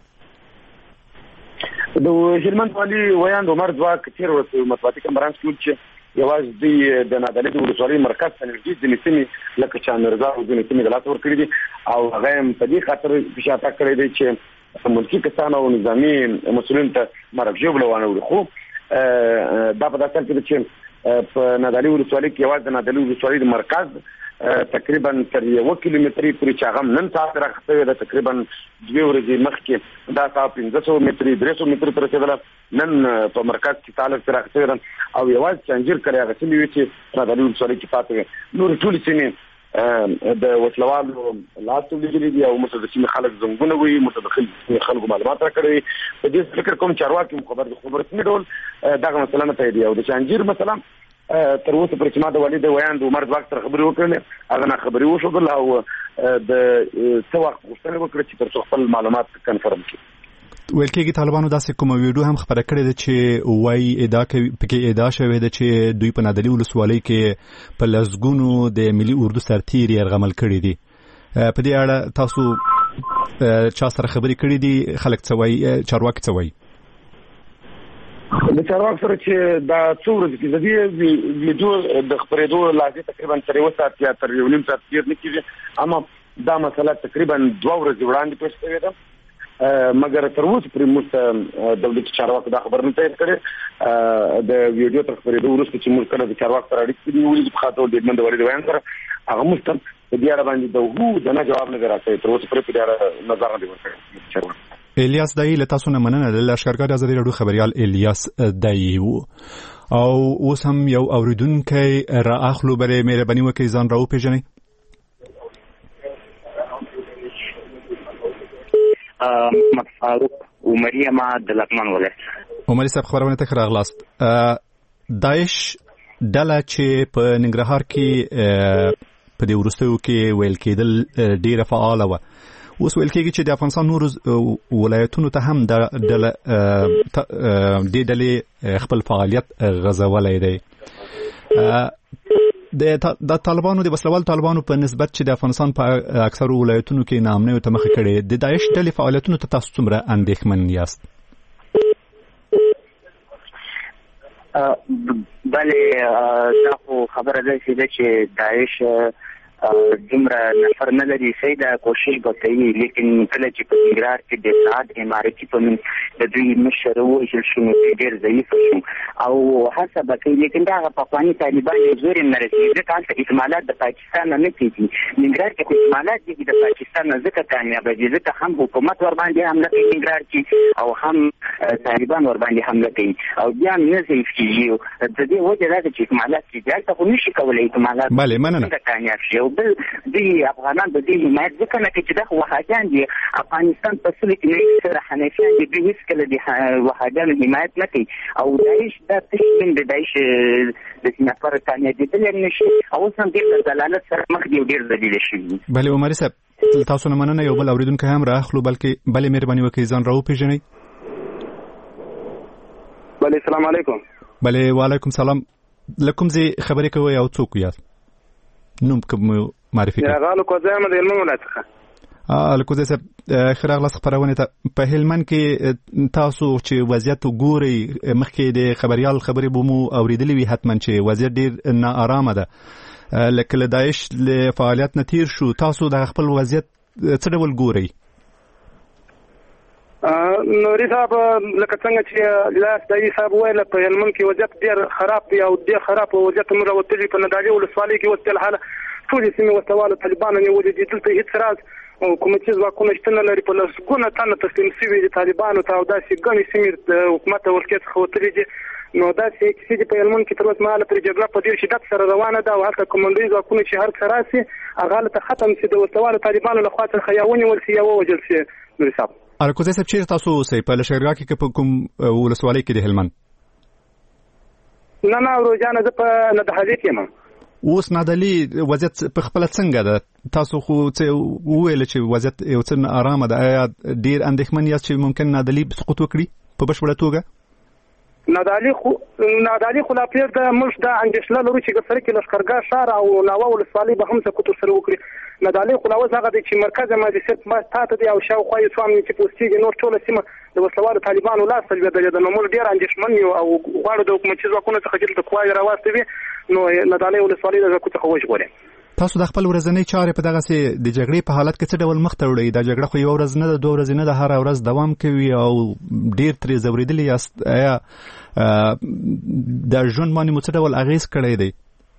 د هلمند والي ویاند عمر ځواک تیر ورځ مطبوعاتي کنفرانس کې چې یوازې دوی د نادعلي د ولسوالۍ مرکز ته نږدې ځینې سیمې لکه چانرزا او ځینې سیمې د لاس ورکړي دي او هغه هم په دې خاطر فشار کړی دی چې ملکي کسان او نظامي مسؤلین ته مرګ ژوبله وانه خو دا په داسې کې چې په نادعلي ولسوالۍ کې یوازې د نادعلي ولسوالۍ د مرکز تقریبا تر یو کیلومتري پورې چې هغه نن ساعت راخته ده تقریبا دوه ورځې مخکې دا تا پنځه سوه متري درې سوه متري تر رسیدله نن په مرکز کې تعلق راخته ده او یوازې چانجیر کړی هغه سیمې وي چې نادعلي ولسوالۍ کې پاتې نور ټول سیمې د وسلوالو لاس لیدلې دي او موږ د سیمې خلک زنګونه وي متدخل خلکو معلومات راکړي. په دې فکر کوم چارواکي خبر خبر څه ډول دغه مسله نه دی او د چانجیر مثلا تر اوسه پر چې ما د والد ویاند عمر ځواک سره خبرې وکړلې هغه نه خبرې وشول او د څه وخت غوښتنه وکړه چې تر څو خپل معلومات کنفرم کړي. ویل کېږي طالبانو داسې کومه ویډیو هم خبره کړې ده چې وایي ادعا کوي پکې ادعا شوې ده چې دوی په نادعلي ولسوالۍ کې په لسګونو د ملي اردو سرتیري یرغمل کړي دي. په دې اړه تاسو چا سره خبرې کړې دي؟ خلک څه وایي؟ چارواکي څه وایي؟ د چارواک سره چې دا څو ورځې کې د دې ویډیو د خبرېدو لازم تقریبا تر یو ساعت یا تر یو نیم ساعت تیر نه کېږي اما دا مسله تقریبا دوه ورځې وړاندې پېښ شوې ده مګر تر اوسه پرې موږ دولتي چارواکو دا خبر نه تایید کړې. د ویډیو تر خبرېدو وروسته چې موږ کله د چارواکو سره اړیکې ونیولې په خاطر د هلمند والي د ویاند سره هغه موږ ته په دې اړه باندې د هو د نه جواب نه دی راکړی. تر اوسه پرې په دې اړه نظر نه دی ورکړی چارواکو. الیاس دایی له تاسو نه مننه. د لشکرګاه د ازادي راډیو خبريال الیاس دایی وو او اوس هم یو اوریدونکی را اخلو برای مهرباني وکړئ ځان راو پیژنئ. محمد فاروق عمری ما د لغمان ولایت. عمری صاحب خبرونه ته راغلاست. داعش ډله چې په ننګرهار کې په دې وروستیو کې ویل کېدل ډیره فعاله وه اوس ویل کېږي چې د افغانستان نورو ولایتونو ته هم د دې ډلې خپل فعالیت غځولی دی. د طالبانو د وسلوال طالبانو په نسبت چې د افغانستان په اکثرو ولایتونو کې ناامنیو ته مخه کړې، د داعش ډلې فعالیتونو ته تاسو څومره اندېښمن یاست؟ بله دا خو خبره داسې ده چې داعش دومره نفر نه لري، صحیح ده، کوشش به کوي، لیکن کله چې په ننګرهار کې د سعد امارتي په نوم د دوی مشر ووژل شو نو ډېر ضعیف شو او هڅه به کوي، لیکن دا هغه پخواني طالبان یو زور یې نه رسېږي، ځکه هلته اکمالات د پاکستان نه نه کېږي. ننګرهار کې خو اکمالات کېږي د پاکستان نه، ځکه کامیابه دي، ځکه هم حکومت ورباندې حمله کوي ننګرهار کې او هم طالبان ورباندې حمله کوي او بیا هم نه ضعیف کېږي. د دې وجه دا ده چې اکمالات کېږي، هلته خو نشي کولی اکمالات څنګه کامیاب شي. بل دوی افغانان د دې حمایت ځکه نه کوي چې دا وهابیان دي، افغانستان په سلو کې نه سره حنفیان دي، دوی هېڅکله د وهابیانو حمایت نه کوي او داعش دا تشکیل د داعش د نفر کامیابېدلی نه شي او اوس هم ډېر د دلالت سره مخ دي او ډېر ذلیله شوي. بلې عمري صاحب، تاسو نه مننه، یو بل اورېدونکی هم رااخلو، بلکې بلې مهرباني وکړئ ځان راوپېژنئ. بلې السلام علیکم. بلې وعلیکم سلام. له کوم ځای خبرې کوئ او څوک یاست؟ نوم کوم معرفي کړئ. غالو کوزه یم د هلمند ولایت څخه. الکوزه صاحب، ښه راغلاست خپرونې ته. په هلمند کې تاسو چې وضعیت ګورئ، مخکې د خبریال خبرې به مو اورېدلې وي حتما چې وضعیت ډېر ناارامه ده. لکه له داعش له فعالیت نه تیر شو، تاسو د خپل وضعیت څه ډول ګورئ؟ نوري صاحب، لکه څنګه چې لاس دایي صاحب ویل، په هلمند کې وضعیت ډېر خراب دی او ډېر خراب وضعیت موږ راوتلي په ندالي ولسوالۍ کې اوس فلحاله ټولې سیمې وسوالو طالبانو نیولې دي. دلته هېڅ راز حکومتي ځواکونه شتون نه لري، په لسګونه تنه تسلیم شوي دي طالبانو ته او داسې ګڼې سیمې د حکومت د ولکې څخه وتلي دي. نو داسې کیسې دي په هلمند کې تر اوسه مهاله پرې جګړه په ډېر شدت سره روانه ده او هلته کومندوي ځواکونه چې هر څه راسي هغه هلته ختم شي، د وسوالو طالبانو لخوا څخه یا ونیول شي یا ووژل شي. نوري صاحب، الکوزه صاحب، چېرته تاسو اوسئ؟ په لښکرګاه کې په کوم ولسوالۍ کې د هلمند؟ نه نه وروجانه، زه په ندهالي کې یم. اوس نادلي وضعیت په خپله څنګه ده؟ تاسو خو څه وویل چې وضعیت یو څه آرامه ده، آیا ډېر اندېښمن یاست چې ممکن نادلي سقوط وکړي په بشپړه توګه؟ نادالي خو نادالي خو لا پرېږده، موږ دا اندېښنه لرو چې ګرسره کې لښکرګاه ښار او ناوه ولسوالۍ به هم سقوط ورسره وکړي. نادالي خو لا اوس هغه دی چې مرکز امادي صرف تاته دی او شاوخوا یې څو امنیتي پوستې دي، نور ټوله سیمه د وسلوالو طالبانو لاس ته لوېدلې ده. نو موږ ډېر اندېښمن یو او غواړو د حکومتي ځواکونو څخه چې دلته قواوې راواستوي نو نادالي ولسوالۍ د ځواکو څخه وژغوري. تاسو د خپل ورځنۍ چارې په دغسې د جګړې په حالت کې څه ډول مخ ته وړئ؟ دا جګړه خو یوه ورځ نه ده، دوه ورځې نه ده، هره ورځ دوام کوي او ډېر ترې ځورېدلي یاست. آیا د ژوند باندې مو څه ډول اغېز کړی دی؟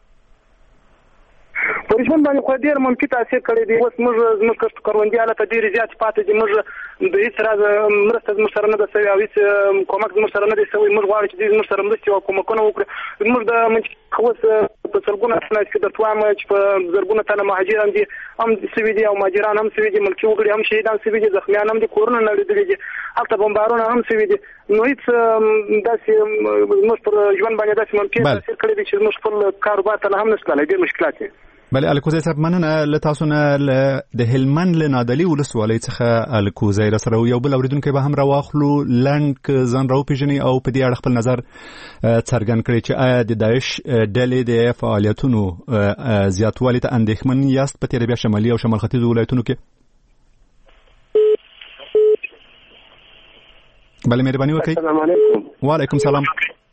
په ژوند باندې خو ډېر منفي تاثیر کړی دی. اوس موږ زموږ کروندې هلته ډېرې زیاتې پاتې دي، موږ د هېڅ راز مرسته زموږ سره نه ده سوې او هېڅ کومک زموږ سره نه دی سوی. موږ غواړو چې دوی زموږ سره مرستې او کومکونه وکړي. زموږ د منځ اوس په سلګونه تنه چې درته وایم چې په زرګونه تنه مهاجران دي هم سوي دي او مهاجران هم سوي دي، ملکي وګړي هم شهیدان سوي دي، زخمیان هم دي، کورونه نړېدلي دي، هلته بمبارونه هم سوي دي. نو هېڅ داسې زموږ پر ژوند باندې داسې منفي تاثیر کړی دی چې زموږ خپل کاروبار ته نه هم نشي تللی، ډېر مشکلات دي. بله الکوزی صاحب، مننه له تاسو نه. د هلمند له نادلي ولسوالۍ څخه الکوزی را سره یو بل اورېدونکی به هم راواخلو، لنډ ځان راوپېژنئ او په دې اړه خپل نظر څرګند کړئ چې آیا د داعش ډلې د فعالیتونو زیاتوالي ته اندېښمن یاست په تېره بیا شمالي او شمال ختیځو ولایتونو کې؟ بله مهرباني وکړئ. السلام علیکم. وعلیکم سلام.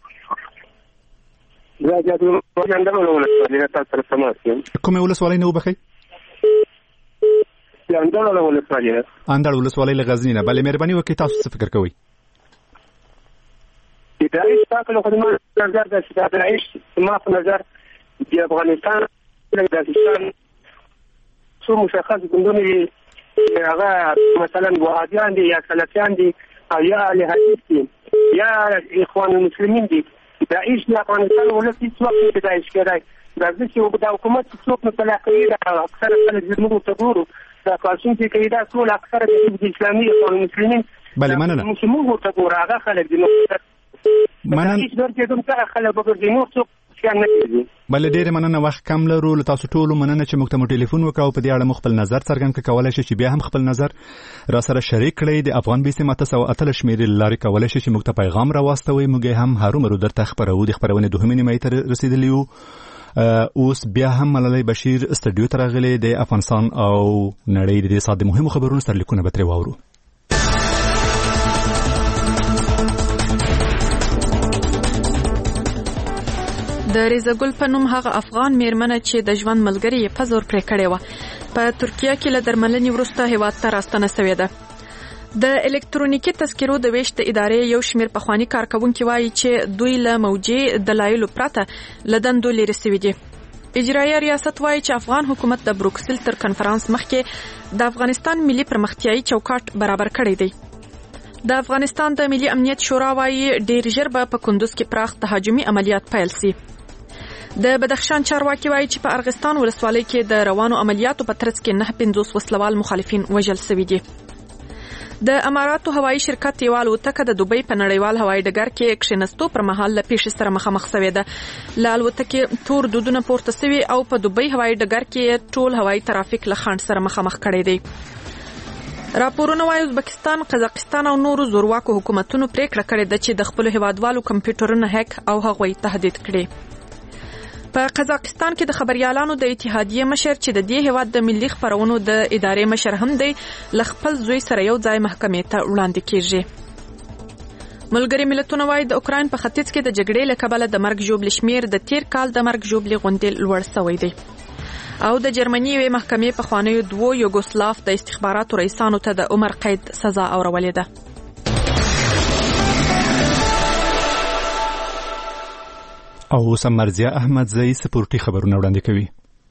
کومه ولسوالۍ نه وبخئ؟ اندړ ولسوالۍ له غزني نه. بله مهرباني وکړئ، تاسو څه فکر کوئ؟ د داعش تاکلو خدمات نظر د داعش ما په نظر د افغانستان د پاکستان څو مشخص ګوندونه دي، هغه مثلا وهابیان دي یا سلفیان دي او یا اهل حدیث دي یا اخوان المسلمین دي. داعش د افغانستان ولس هیڅ وخت د داعش کېدای راځي چې د حکومت څوک مطلع کوي، اکثره خلک زموږ ته ګورو دا کارشون چې کوي دا ټول اکثره د حزب اسلامي اخوان المسلمین. بله مننه. موږ ته ګورو هغه خلک دي. نو مننه. داعش ورته کوم څه خلک وګوري، نور څوک سیان نه کېږي. بله ډېرې مننه، وخت کم لرو. له تاسو ټولو مننه چې موږ ته مو ټلیفون وکړ او په دې اړه مو خپل نظر څرګند کړ. کولی شئ چې بیا هم خپل نظر را سره شریک کړئ. د افغان بیسیم اته سوه اتلس شمېرې له لارې کولی شئ چې موږ ته پیغام راواستوئ. موږ یې هم هرومرو درته خپروو. د خپرونې دوهمې نیمایي ته رسېدلي یو. اوس بیا هم ملالۍ بشیر استډیو ته راغلې. د افغانستان او نړۍ د دې ساعت د مهمو خبرونو سرلیکونه به ترې واورو. د ریزه ګل په نوم هغه افغان میرمنه چې د ژوند ملګری یې په زور پرې کړې وه په ترکیه کې له درملنې وروسته هېواد ته راستنه سوې ده. د الکترونیکي تذکرو د ویش د ادارې یو شمېر پخواني کارکوونکي وایي چې دوی له موجي دلایلو پرته له دندو لرې سوي دي. اجرایه ریاست وایي چې افغان حکومت د بروکسل تر کنفرانس مخکې د افغانستان ملي پرمختیایي چوکاټ برابر کړی دی. د افغانستان د ملي امنیت شورا وایي ډېر ژر به په کندوز کې پراخ تهاجمي عملیات پیل سي. د بدخشان چارواکي وایي چې په ارغستان ولسوالۍ کې د روانو عملیاتو په ترڅ کې نه پنځوس وسلوال مخالفین وژل شوي دي. د اماراتو هوایي شرکت یو الوتکه د دوبۍ په نړیوال هوایي ډګر کې کښېنستو پر مهال له پیښې سره مخامخ شوې ده. له الوتکې تور دودونه پورته شوي او په دوبۍ هوایي ډګر کې ټول هوایي ترافیک له خنډ سره مخامخ کړی دی. راپورونه وايي ازبکستان، قزاقستان او نورو زورواکو حکومتونو پریکړه کړې ده چې د خپل هیوادوالو کمپیوټرونه هک او هغوی تهدید کړي. په قزاقستان کې د خبريالانو د اتحادیې مشر چې د دې هیواد د ملي خبرونو د ادارې مشر هم دی ل خپل زوی سره یو ځای محکمې ته وړاندې کیږي. ملګري ملتونه وايي د اوکراین په ختیځ کې د جګړې له کبله د مرګ ژوبل شمیر د تیر کال د مرګ ژوبل غونډې لوړ شوی دی. او د جرمني یوې محکمې په خوانیو دوو یوګوسلاف د استخباراتو رئیسانو ته د عمر قید سزا اورولې ده. او سمرزیا احمد زئی سپورټي خبرونه وړاندې کوي.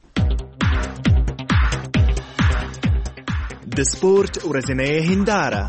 د سپورت ورځنۍ هنداره.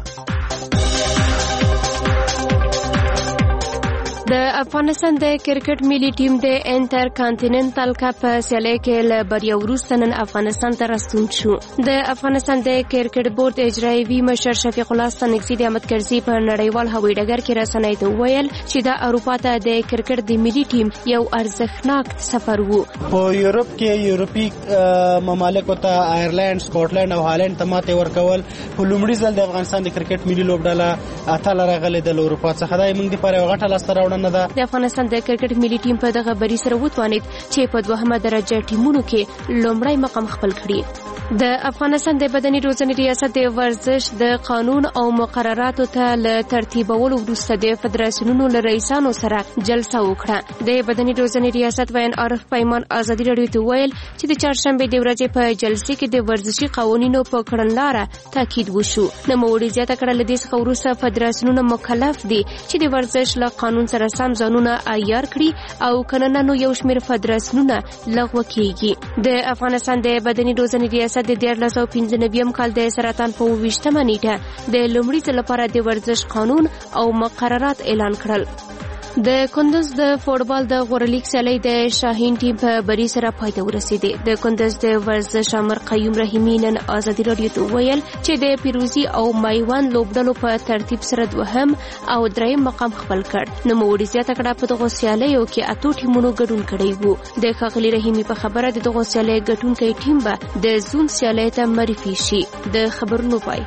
د افغانستان د کرکټ ملي ټیم د انټر کانټیننټل کپ سیالۍ کې له بریا وروسته نن افغانستان ته راستون شو. د افغانستان د کرکټ بورډ اجرایوي مشر شفیق الله ستانکزي د احمد کرزي په نړیوال هوایي ډګر کې رسنۍ ته وویل چې د اروپا ته د کرکټ د ملي ټیم یو ارزښتناک سفر وو. په یورپ کې یورپي ممالکو ته آیرلند، سکاټلند او هالند ته ماته ورکول په لومړي ځل د افغانستان د کرکټ ملي لوبډله اتل راغلي د اروپا څخه. دا موږ لپاره یو غټه لاسته راوړنه ده. د افغانستان د کرکټ ملي ټیم په دغه بری سره وتوانید چې په دوهمه درجه ټیمونو کې لومړی مقام خپل کړي. د افغانستان د بدني روزنې ریاست د ورزش د قانون او مقرراتو ته له ترتیبولو وروسته د فدراسیونونو له رئیسانو سره جلسه وکړه. د بدني روزنې ریاست وین عارف پیمان ازادي راډیو ته ویل چې د چهارشنبه د ورځې په جلسې کې د ورزشي قوانینو په کړنلاره تاکید وشو. نوموړي زیاته کړه له دې څخه وروسته فدراسیونونه مکلف دي چې د ورزش له قانون سره سم ځانونه عیار کړي او کنه نو یو شمېر فدراسیونونه لغوه کیږي. د افغانستان د بدني روزنې ریاست د دیارلس سوه پنځه نوي کال د سرطان په اووه ویشتمه نیټه د لومړي ځل لپاره د ورزش قانون او مقررات اعلان کړل. د کندوز د فوټبال د غورلیګ سیالۍ د شاهین ټیم په بری سره پای ته ورسېدې. د کندوز د ورزش امر قیوم رحیمي نن ازادي راډیو ته وویل چې د پیروزي او میوند لوبډلو په ترتیب سره دوهم او دریم مقام خپل کړ. نوموړي زیاته کړه په دغو سیالیو کې اتو ټیمونو ګډون کړی وو. د ښاغلي رحیمي په خبره د دغو سیالیو ګټونکی ټیم به د زون سیالۍ ته معرفي شي. د خبرونو پای.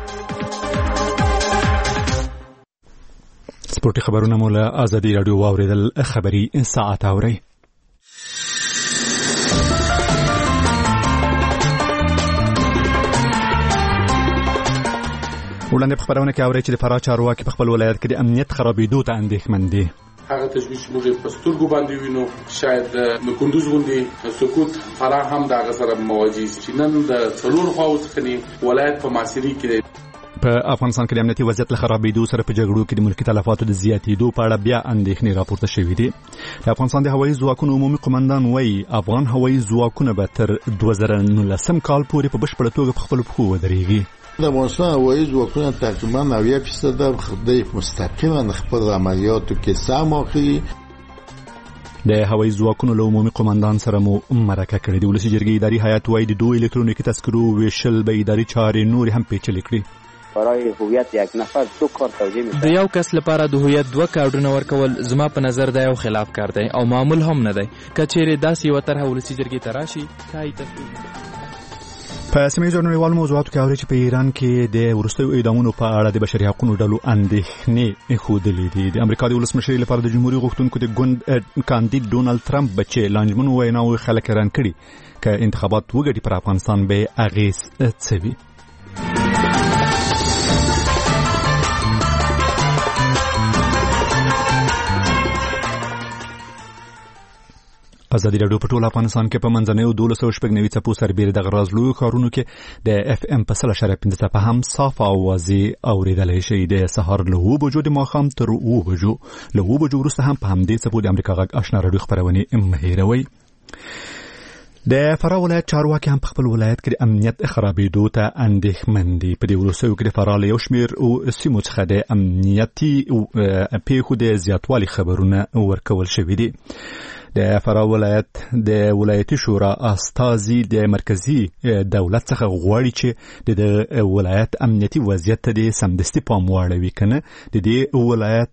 سپورټي خبرونه مو له ازادي راډیو واوریدل. خبري ساعت اوري. وړاندې په خبرونه کې اوري چې د فراه چارواکي په خپل ولایت کې د امنیت خرابېدو ته اندېښمن دي. هغه تشویش موږ په سترګو باندې وینو. شاید د کندوز غوندې سکوت فراه هم د هغه سره مواجه چې نن د څلور خواو څخه ولایت په معاصري کې په افغانستان کې د امنیتي وضعیت له خرابېدو سره په جګړو کې د ملکي تلفاتو د زیاتېدو په اړه بیا اندېښنې راپورته شوې دي. د افغانستان د هوایي ځواکونو عمومي قومندان وایي افغان هوایي ځواکونه به تر دوه زره نولسم کال پورې په بشپړه توګه په خپلو پښو ودرېږي. د افغانستان هوایي ځواکونه تقریبا نوي فیصده د مستقیما خپل عملیاتو کې سهم اخلي. د هوایي ځواکونو له عمومي قومندان سره مو مرکه کړې. د ولسي جرګې اداري هیات وایي د دوه الکترونیکي تذکرو ویشل به اداري چارې نورې هم پیچلې کړي. برای هویت یک نفر دو کار توجیه میشه. د یو کس لپاره د هویت دوه کارډونه ورکول زما په نظر دا یو خلاف کار دی او معمول هم نه دی. که چیرې داسې یوه طرحه ولسي جرګې ته راشي کای تصویب په سیمه ییزو نړیوالو موضوعاتو کې اوري چې په ایران کې د وروستیو اعدامونو په اړه د بشري حقوقو ډلو اندېښنې ښودلې دي. د امریکا د ولسمشرۍ لپاره د جمهوریت غوښتونکو د ګوند کاندید ډونالد ټرمپ بچي لانجمنو ویناوې خلک حیران کړي که انتخابات وګټي پر افغانستان به اغیز څه وي. ازادي راډیو په ټول افغانستان کې په منځنیو دولس سوه شپږ نوي څپو سربېره دغه رازلویو ښارونو کې د اف ام په سل اشاریه پنځه څپه هم صاف او واضح اورېدلی شي. د سهار له اوه بجو د ماښام تر اوه بجو له اوه بجو وروسته هم په همدې څپو د امریکا غږ اشنا راډیو خپرونې مه هېروئ. د فراه ولایت چارواکي هم په خپل ولایت کې د امنیت خرابېدو ته اندېښمن دي. په دې وروستیو کې د فراه له یو شمېر سیمو څخه د امنیتي پیښو د زیاتوالي خبرونه ورکول شوي دي. د فراه ولایت د ولایتي شورا استازي د مرکزی دولت څخه غواړي چې د ولایت امنیتي وضعیت ته د سمدستي پام واړوي، کنه د دې ولایت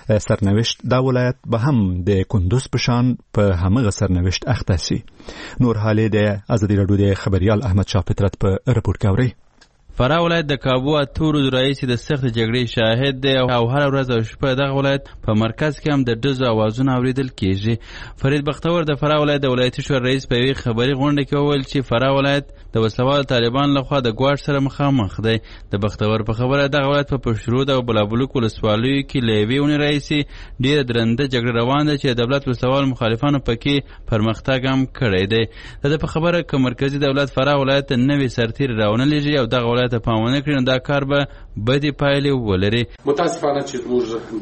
سرنوشت دا ولایت به هم د کندوز په شان په همغه سرنوشت اخته شي. نور حالې د ازادي راډیو د خبريال احمد شاه فطرت په رپورټ کې اوري. فراه ولایت د کابو اتو ورځو راهیسې د سختې جګړې شاهد دی او هره ورځ او شپه دغه ولایت په مرکز کې هم د ډزو اوازونه اورېدل کېږي. فرید بختور د فراه ولایت د ولایتي شورا رئیس په یوې خبري غونډه کې وویل چې فراه ولایت د وسلوالو طالبان لخوا د ګواښ سره مخامخ دی. د بختور په خبره دغه ولایت په پشترود او بلابلوک ولسوالیو کې له یوې اونۍ راهیسې ډېره درنده جګړه روان ده چې د دولت وسلوال مخالفانو پکې پرمختګ هم کړی دی. د ده په خبره که مرکزي دولت فراه ولایت ته نوې سرتیري راونه لېږي او دغه ولایت ته پام ونه کړي نو دا کار به بدې پایلې ولري. متاسفانه چې زموږ د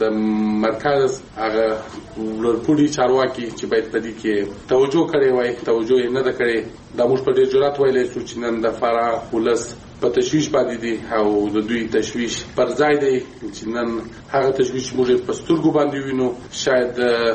مرکز هغه لوړپوړي چارواکي چې باید په دې کې توجه کړې وای توجه یې نه ده کړې. دا موږ په ډېر جرأت ویلی شو چې نن د فراه ولس په تشویش باندې دي او د دوی تشویش پر ځای دی چې نن هغه تشویش موږ په سترګو باندې وینو. شاید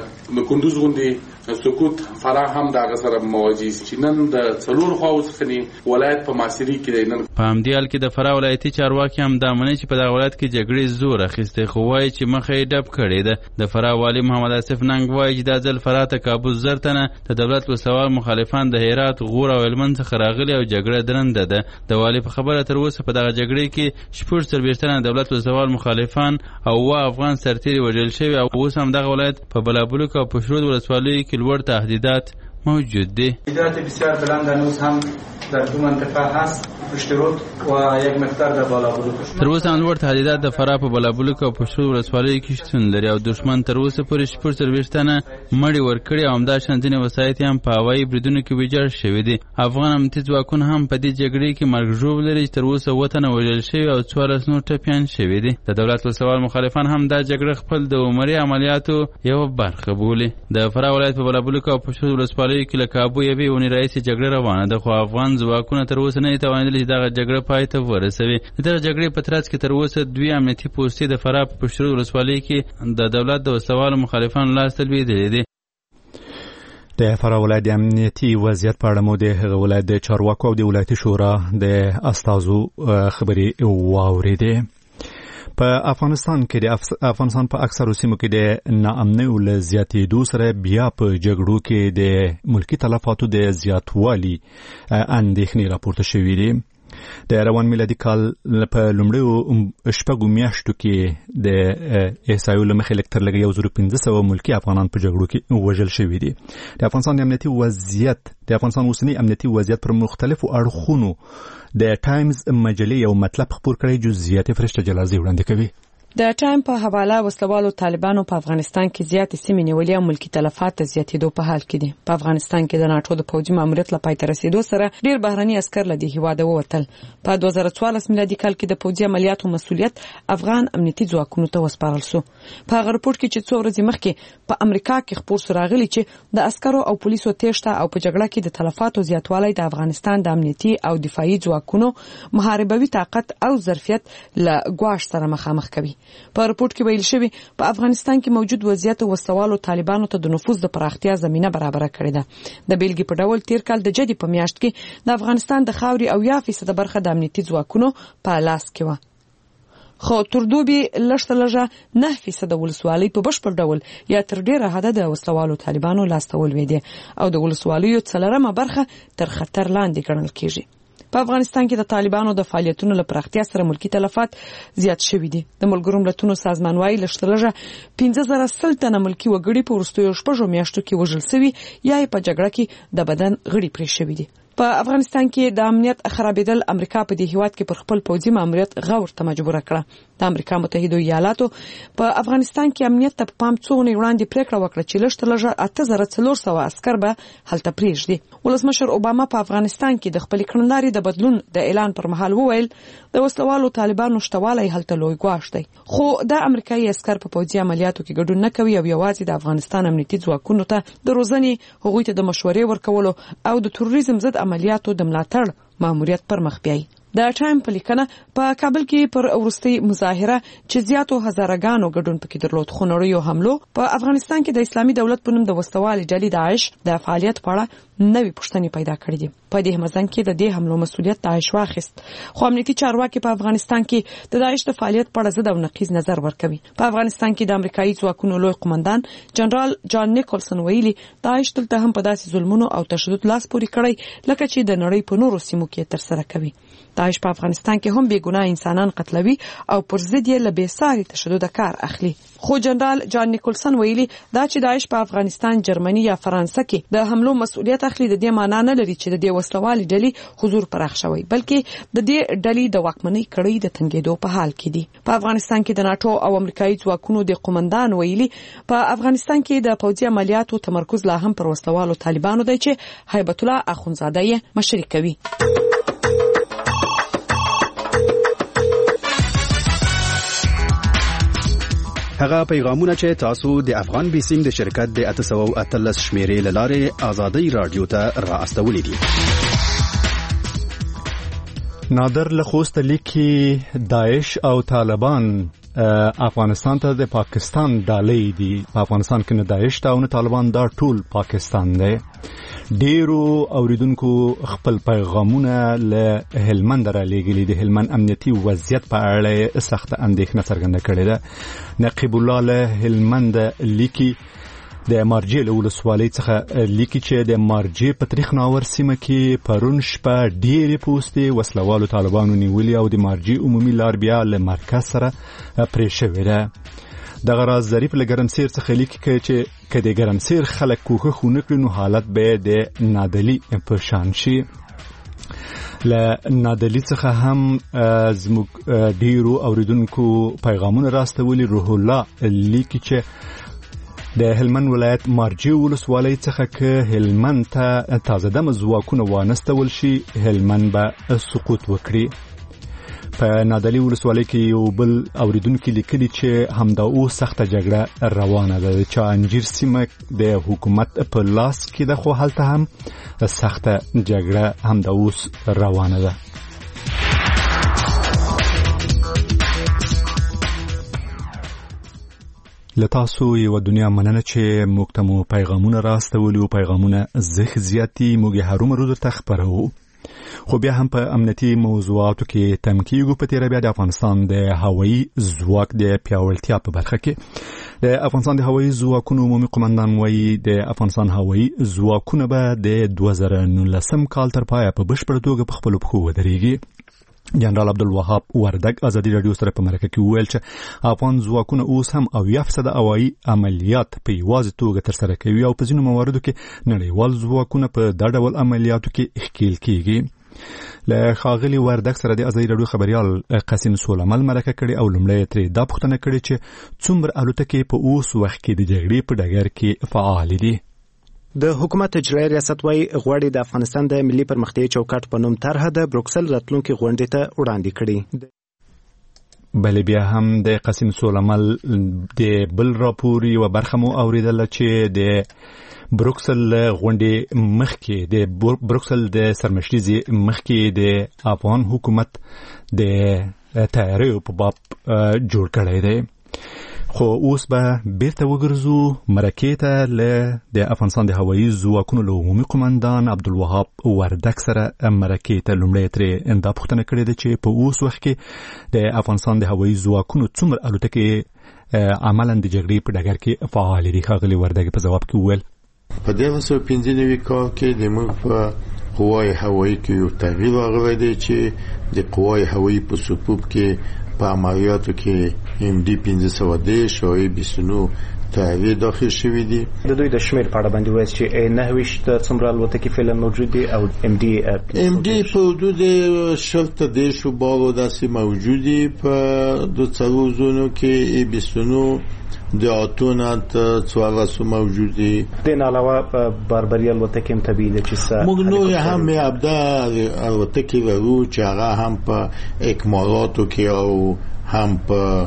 د کندوز غوندې سکوت فراه هم د هغه سره مواجه چې نن د څلور خواو څخه ولایت په معاصري کې دی. نن په همدې حال کې د فراه ولایتي چارواکي هم دا مني چې په دغه ولایت کې جګړې زور اخیستی، خو وایي چې مخه یې ډب کړې ده. د فراه والي محمد آصف ننګ وایي چې دا ځل فراه ته کابو زر تنه د دولت وسوال مخالفان د هرات، غور او هلمند څخه راغلي او جګړه درنده ده. د والي په خبره تر اوسه په دغه جګړې کې شپږ څلوېښت تنه دولت وسوال مخالفان او اووه افغان سرتیري وژل شوي او اوس هم دغه ولایت په بلابلوک او پشرود ولسوالیو کې لوړ تهدیدات موجود دي. تهدیدات بسیار بلند هنوز هم در دو منطقه هست، پشترود و یک مقدار در بالابلوک. تر اوسه هم لوړ تهدیدات د فراه په بالابلوک او پشترود ولسوالیو کې شتون لري او دښمن تر اوسه پورې شپږ څلوېښت تنه مړي ورکړي او همداشان ځینې وسایط هم په هوایي بریدونو کې ویجاړ شوي دي. افغان امنیتي ځواکونه هم په دې جګړې کې مرګ ژوبل لري چې تر اوسه اووه تنه وژل شوي او څوارلس نور ټپیان شوي دي. د دولت وسوال مخالفان هم دا جګړه خپل د عمري عملیاتو یوه برخه بولي. د فراه ولایت په بالابلوک او پشترود ولسوالیو کې له کابو یوې اونۍ راهیسې جګړه روانه ده، خو افغان ځواکونه تر اوسه نه توانیدل چې دغه جګړه پای ته ورسوي. د دغه جګړې په ترڅ کې تر اوسه دوی امنیتي پوستې د فراه په پشترود ولسوالیو کې د دولت د وسوالو مخالفانو لاسته لوېدلې دي. د فراه ولایت د امنیتي وضعیت په اړه مو د هغه ولایت د چارواکو او د ولایتي شورا د استازو خبرې واورېدې. په افغانستان کې د افغانستان په اکثرو سیمو کې د ناامنیو له زیاتېدو سره بیا په جګړو کې د ملکي تلفاتو د زیاتوالي اندېښنې راپورته شوي دي. د روان میلادي کال په لومړیو شپږو میاشتو کې د احصایو له مخې لږ تر لږه یو زر پنځه سوه ملکي افغانان په جګړو کې وژل شوي دي. د افغانستان د امنیتي وضعیت د افغانستان اوسنی امنیتي وضعیت پر مختلفو اړخونو د ټایمز مجلې یو مطلب خپور کړی، جزئیات فرشته جلازي وړاندې کوي. د ټایم په حواله وسلوالو طالبانو په افغانستان کې زیاتې سیمې نیولې او ملکي تلفات د زیاتېدو په حال کې دي. په افغانستان کې د ناټو د پوځي ماموریت له پای ته رسیدو سره ډېر بهرني عسکر له دې هیواده ووتل. په دوه زره څوارلس میلادي کال کې د پوځي عملیاتو مسؤلیت افغان امنیتي ځواکونو ته وسپارل شو. په هغه رپورټ کې چې څو ورځې مخکې په امریکا کې خپور سو راغلی چې د عسکرو او پولیسو تېښته او په جګړه کې د تلفاتو زیاتوالی د افغانستان د امنیتي او دفاعي ځواکونو محاربوي طاقت او ظرفیت له ګواښ سره مخامخ کوي. په رپورټ کې ویل شوی په افغانستان کې موجود وضعیت وسوالو طالبانو ته د نفوذ د پراختیا زمينه برابر کړې ده. د بیلګې په ډول تیر کال د جدي په میاشت کې د افغانستان د خاوري او یا فیصد برخه د امنیتي ځواکونو په لاس کې و. خو تر دوبي لږ لږه نه فیصد ولسوالۍ په بشپړ ډول یا تر ډیره حده د وسلوالو طالبانو لاسته ولوېدې او د ولسوالیو څلورمه برخه تر خطر لاندې ګڼل کیږي. په افغانستان کې د طالبانو د فعالیتونو له پراختیا سره ملکی تلفات زیات شوي دي. د ملګرو ملتونو سازمان وايي لږ لږه پنځه زره سل تنه ملکی وګړي په وروستیو شپږو میاشتو کې وژل شوي یا په جګړه کې د بدن غړي پرې شوي دي. په افغانستان کې د امنیت خرابېدل امریکا په دې هیواد کې پر خپل پوځي ماموریت غور ته مجبور کړه. د امریکا متحده ایالاتو په افغانستان کې امنیت ته پام څونې وړاندې پریکړه وکړه چې لږ لږه اته زره څلور سوه عسكر به هلته پریږدي. ولسمشر اوباما په افغانستان کې د خپل کړنلارې د بدلون د اعلان پر مهال وویل د وسلوالو طالبانو شتوالی هلته لوی ګواښ دی. خو د امریکایي عسكر په پوځي عملیاتو کې ګډون نه کوي او یوازې د افغانستان امنیتي ځواکونو ته د روزنې هغوی ته د مشورې ورکولو او د تروریزم ضد عملیاتو د ملاتړ ماموریت پر مخ بیایي. د ټایم په لیکنه په کابل کې پر وروستي مظاهره چې زیاتو هزارګانو ګډون پکې درلود خو نړیو حملو په افغانستان کې د اسلامي دولت په نوم د وسوالي ډلې داعش د فعالیت په اړه نوې پوښتنې پیدا کړې دي. په دې مزن کې د دې حملو مسؤلیت داعش واخیست خو امنیتي چارواکي په افغانستان کې د داعش د فعالیت په اړه ضد او نقیض نظر ورکوي. په افغانستان کې د امریکایي ځواکونو لوی قومندان جنرال جان نیکولسن ویلي داعش دلته هم په داسې ظلمونو او تشدد لاس پورې کړی لکه چې د نړۍ په نورو سیمو کې ترسره کوي. داعش په افغانستان کې هم بې ګناه انسانان قتلوي او پر ضد یې له بې ساري تشدد کار اخلي. خو جنرال جان نیکولسن ویلي دا چې داعش په افغانستان، جرمني یا فرانسه کې د حملو مسؤلیت اخلي د دې معنی نه لري چې د دې وسلوالي ډلې حضور پراخ شوی، بلکې د دې ډلې د واکمنۍ کړۍ د تنګېدو په حال کې دي. په افغانستان کې د ناتو او امریکایي ځواکونو د قومندان ویلي په افغانستان کې د پوځي عملیاتو تمرکز لا هم پر وسلوالو طالبانو دی چې هیبت الله اخونزاده یې مشري کوي. هغه پیغامونه چې تاسو د افغان بیسیم د شرکت د اته سوه اتلس شمیرې له لارې ازادۍ رادیو ته را استولې دي. نادر له خوست لیکي داعش او طالبان افغانستان ته د پاکستان ډالۍ دي. په افغانستان کې نه داعش ته او نه طالبان، دا ټول پاکستان دی. ډیرو اوریدونکو خپل پیغامونه له هلمند را لېږلي دي. هلمند امنیتي وضعیت په اړه سخت اندېښنه څرګنده کړې ده. نقیب الله له هلمند لیکي د مارجې له ولسوالۍ څخه لیکي چې د مارجې په تاریخ ناور سیمه کې پرون شپه ډېرې پوستې وسلوالو طالبانو نیولي او د مارجې عمومي لار بیا له مرکز سره پرې شوې ده. دغه راز ظریف له ګرمسیر څخه لیکي چې که د ګرمسیر خلک کوښښ ونه کړي نو حالت به د نادلي په شان شي. له نادلي څخه هم زموږ ډیرو اوریدونکو پیغامونه راستولي. روح الله لیکي چې د هلمند ولایت مارجې ولسوالۍ څخه که هلمند ته تازه دمه ځواکونه وانستول شي هلمند به سقوط وکړي. په نادلي ولسوالۍ کې یو بل اوریدونکي لیکلي چې همدا اوس سخته جګړه روانه ده. د چانجیر سیمه د حکومت په لاس کې ده خو هلته هم سخته جګړه همدا اوس روانه ده. له تاسو یو دنیا مننه چې موږ ته مو پیغامونه راستولي او پیغامونه زخ زیاتی موږ هرومرو درته خبرو. خو بیا هم په امنیتي موضوعاتو کې تم کېږو. په تېره بیا د افغانستان د هوایي ځواک د پیاوړتیا په برخه کې د افغانستان د هوایي ځواکونو عمومي قومندان وایي د افغانستان هوایي ځواکونه به د دوه زره نولسم کال تر پایه په بشپړه توګه په خپلو پښو ودرېږي. جنرال عبدالوهاب وردګ ازادي راډیو سره په مرکه کې وویل چې افغان ځواکونه اوس هم اویا فیصده هوایي عملیات په یوازې توګه ترسره کوي او په ځینو مواردو کې نړیوال ځواکونه په دا ډول عملیاتو کې ښکېل کېږي. له ښاغلي وردګ سره د ازادي راډیو خبريال قاسم سولمل مرکه کړې او لومړی ترې دا پوښتنه کړې چې څومره الوتکې په اوس وخت کې د جګړې په ډګر کې فعال دي. د حکومت اجرایي ریاست وايي غواړي د افغانستان د ملي پرمختیايي چوکاټ په نوم طرحه د بروکسل راتلونکي غونډې ته وړاندې کړي. بل بیا هم د قاسم سولمل د بل راپور یو برخه مو اوریدله چې د بروکسل غونډې مخکې د بروکسل د سرمشريزي مخکې د افغان حکومت د تیاریو په باب جوړ کړی دی. خو اوس به بیرته وګرځو مرکې ته له د افغانستان د هوایي ځواکونو له عمومي قومندان عبدالوهاب وردک سره مرکې ته لومړی ترې دا پوښتنه کړې ده چې په اوس وخت کې د افغانستان د هوایي ځواکونو څومره الوتکې عملاً د جګړې په ډګر کې فعالې دي. ښاغلي وردک په ځواب کې وویل په دغه سو پنځه نوي کال کې د موږ په قوای هوایي کې یو تغییر راغلی دی چې د قوای هوایي په صفوف کې په عملیاتو کې ام ډي پنځه سوه دېرش او بیست و نه تغییر داخل شوي دي. د دوی د شمیر په اړه باندې وایي چې نهه ویشت څومره الوتکې فعلا موجود دي او ام ډي ام ډي په حدود شل ته دېرشو بالو داسې موجود دي په دوه څلور زونو کې بیست و نه د اتونه ته څوارلسو موجود دي. دین علاوه باربري الوتکې هم طبیعي ده چې موږ نور هم ابدا الوتکې لرو چې هغه هم په اکمالاتو کې او هم په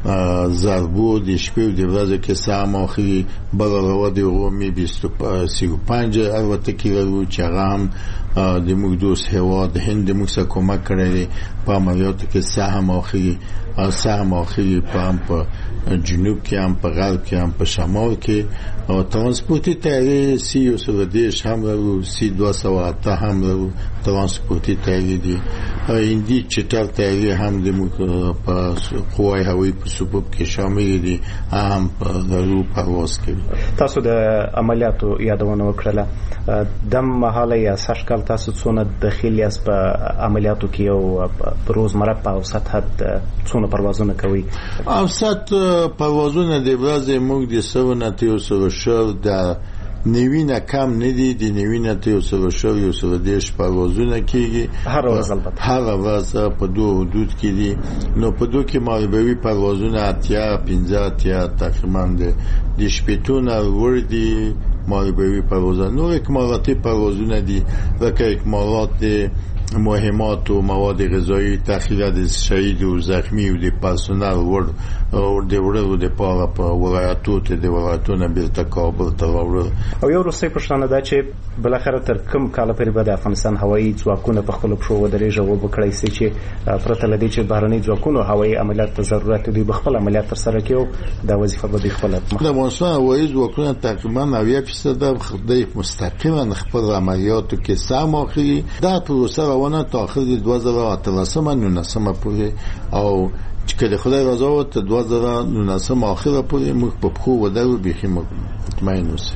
ضربو د شپې او د ورځې کې سهم اخري بغاوه د رومي بیست و پنج الوتکې لرو چې هغه هم د موږ دوست هیواد هند موږ سره کمک کړی په عملیاتو کې سهم اخري او سهم اخري په هم په جنوب کې هم په غرب کې هم په شمال کې او ترانسپورتي تیارې سی یو سوه دېرش هم لرو سی دوه سوه اته هم لرو ترانسپورتي تیارې دي. هندي چټر تیارې هم د موږ په قوای هوایي په صفوف کې شامل دي هم لرو پرواز کوي. تاسو د عملیاتو یادونه وکړله د مهاله یا سشکال تاسو څونه داخلي یاست په عملیاتو کې او په روزمره په اوسط حد څونه پروازونه کوي؟ اوسط پروازونه د ورځې موږ د سوه نه تر یو سوه شل د نوي نه کم نه دي د نوي نه تر یو سوه شل یو سوه دېرش پروازونه کېږي هر ورځ البته هر ورځ په دوه حدود کې دي. نو په دوه کې مالبوي پروازونه اتیا پنځه اتیا تقریبا د شپېتو نه لوړ دي مالبوي پروازونه. نور اکمالاتي پروازونه دي لکه اکمالات مهمات و مواد غذایی تخلیه شهید و زخمی و د پرسونل ور او د ورو د پاره په ولایتو ته د ولایتونو بیرته کابل ته راوړل. او یو وروستۍ پوښتنه ده چې بلاخره تر کوم کال پورې به د افغانستان هوایي ځواکونه په خپلو پښو ودرېږي او وکړی سي چې پرته له دې چې بهرني ځواکونو هوایي عملیات ته ضرورت دوی به خپل عملیات ترسره کړي او دا وظیفه به دوی خپله د افغانستان هوایي ځواکونه تقریبا نوي فیصد د مستقیما خپل عملیاتو کې سهم اخلي. دا پروسه روانه تا آخر دوه هزار و اتلسم نونسم پورې او چې کله خدای رضا و ته دوه هزار و نونسم اخر پورې موږ په خو ودرو بيخي مطمئن اوسئ.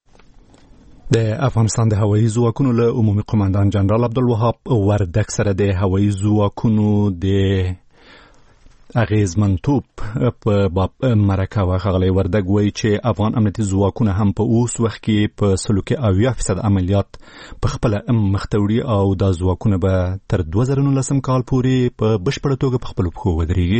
د افغانستان د هوایي ځواکونو له عمومي قومندان جنرال عبدالوهاب وردک سره د هوایي ځواکونو د اغیزمنتوب په باب مرکه وغغلی وردک وایي چې افغان امنیتي ځواکونه هم په اوس وخت کې په سلو کې اویا فیصد عملیات په خپله مخته وړي او دا ځواکونه به تر دوه زره نولسم کال پورې په بشپړه توګه په خپلو پښو ودرېږي.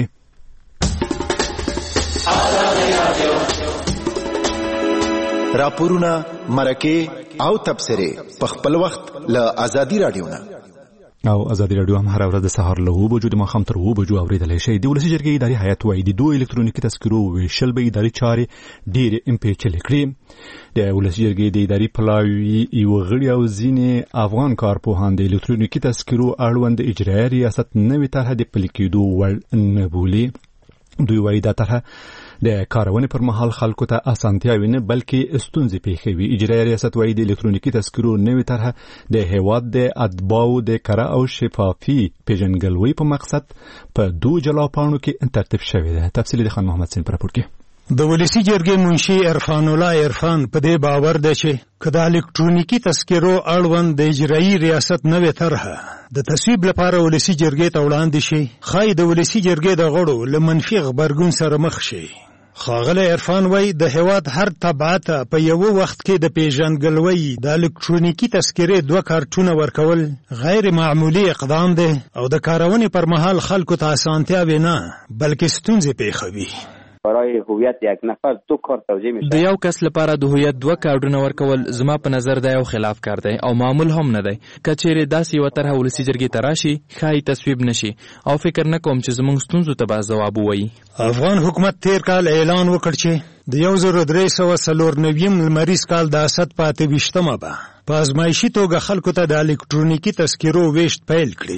راپورونه مرکې او تبصرې په خپل وخت له ازادي رادیو نه او ازادي رادیو هم هر ورځ د سهار له اوه بجو د ماښام تر اوه بجو اورېدلی شئ. د ولسي جرګې اداري هیئت وایي د دوو الکترونیکي تذکرو ویشل به اداري چارې ډېرې پیچلې کړي. د ولسي جرګې د اداري پلاوي یوه غړي او ځینې افغان کارپوهان د الکترونیکي تذکرو اړوند اجرایي ریاست نوې طرحه د پلي کېدو وړ نه بولي. دوی وایي دا طرحه د کارونې پر مهال خلکو ته اسانتیاوې نه بلکې ستونزې پیښوي. اجرایي ریاست وایي د الکترونیکي تذکرو نوې طرحه د هیواد د اتباعو د کره او شفافي پیژنګلوۍ په مقصد په دوه جلا پاڼو کې ترتیب شوې ده. تفصیل د خان محمد سین پر راپور کې. د ولسی جرګې منشي عرفان الله عرفان په دې باور ده چې کله الکترونیکي تذکرو اړوند د اجرایي ریاست نوې طرحه د تصویب لپاره ولسی جرګې ته وړاندې شي خای د ولسی جرګې د غړو له منفي غبرګون سره مخ شي. خاغله عرفان وای د هواد هر تبعات په یو وخت کې د پیژنګلوي د الکترونیکي تذکرې دوه کارتونه ورکول غیر معمولی اقدام دی او د کارونې پر مهال خلکو ته اسانتیا نه بلکې ستونزې پیښوي. برای هویت یک نفر دو کارت توجیه میشه. د یو کس لپاره د هویت دوه کارتونه ورکول زما په نظر دا یو خلاف کار دی او معمول هم نه دی. کچېره داسې یو طرح ولسی جرګې ته راشي خای تصویب نشي او فکر نه کوم چې زموږ ستونزو ته به ځواب وایي. افغان حکومت تیر کال اعلان وکړ چې د یو زر درې سوه څلور نویم لمریز کال د اسد په اته ویشتمه به په ازمایشي توګه خلکو ته د الکترونیکي تذکرو ویشت پیل کړي.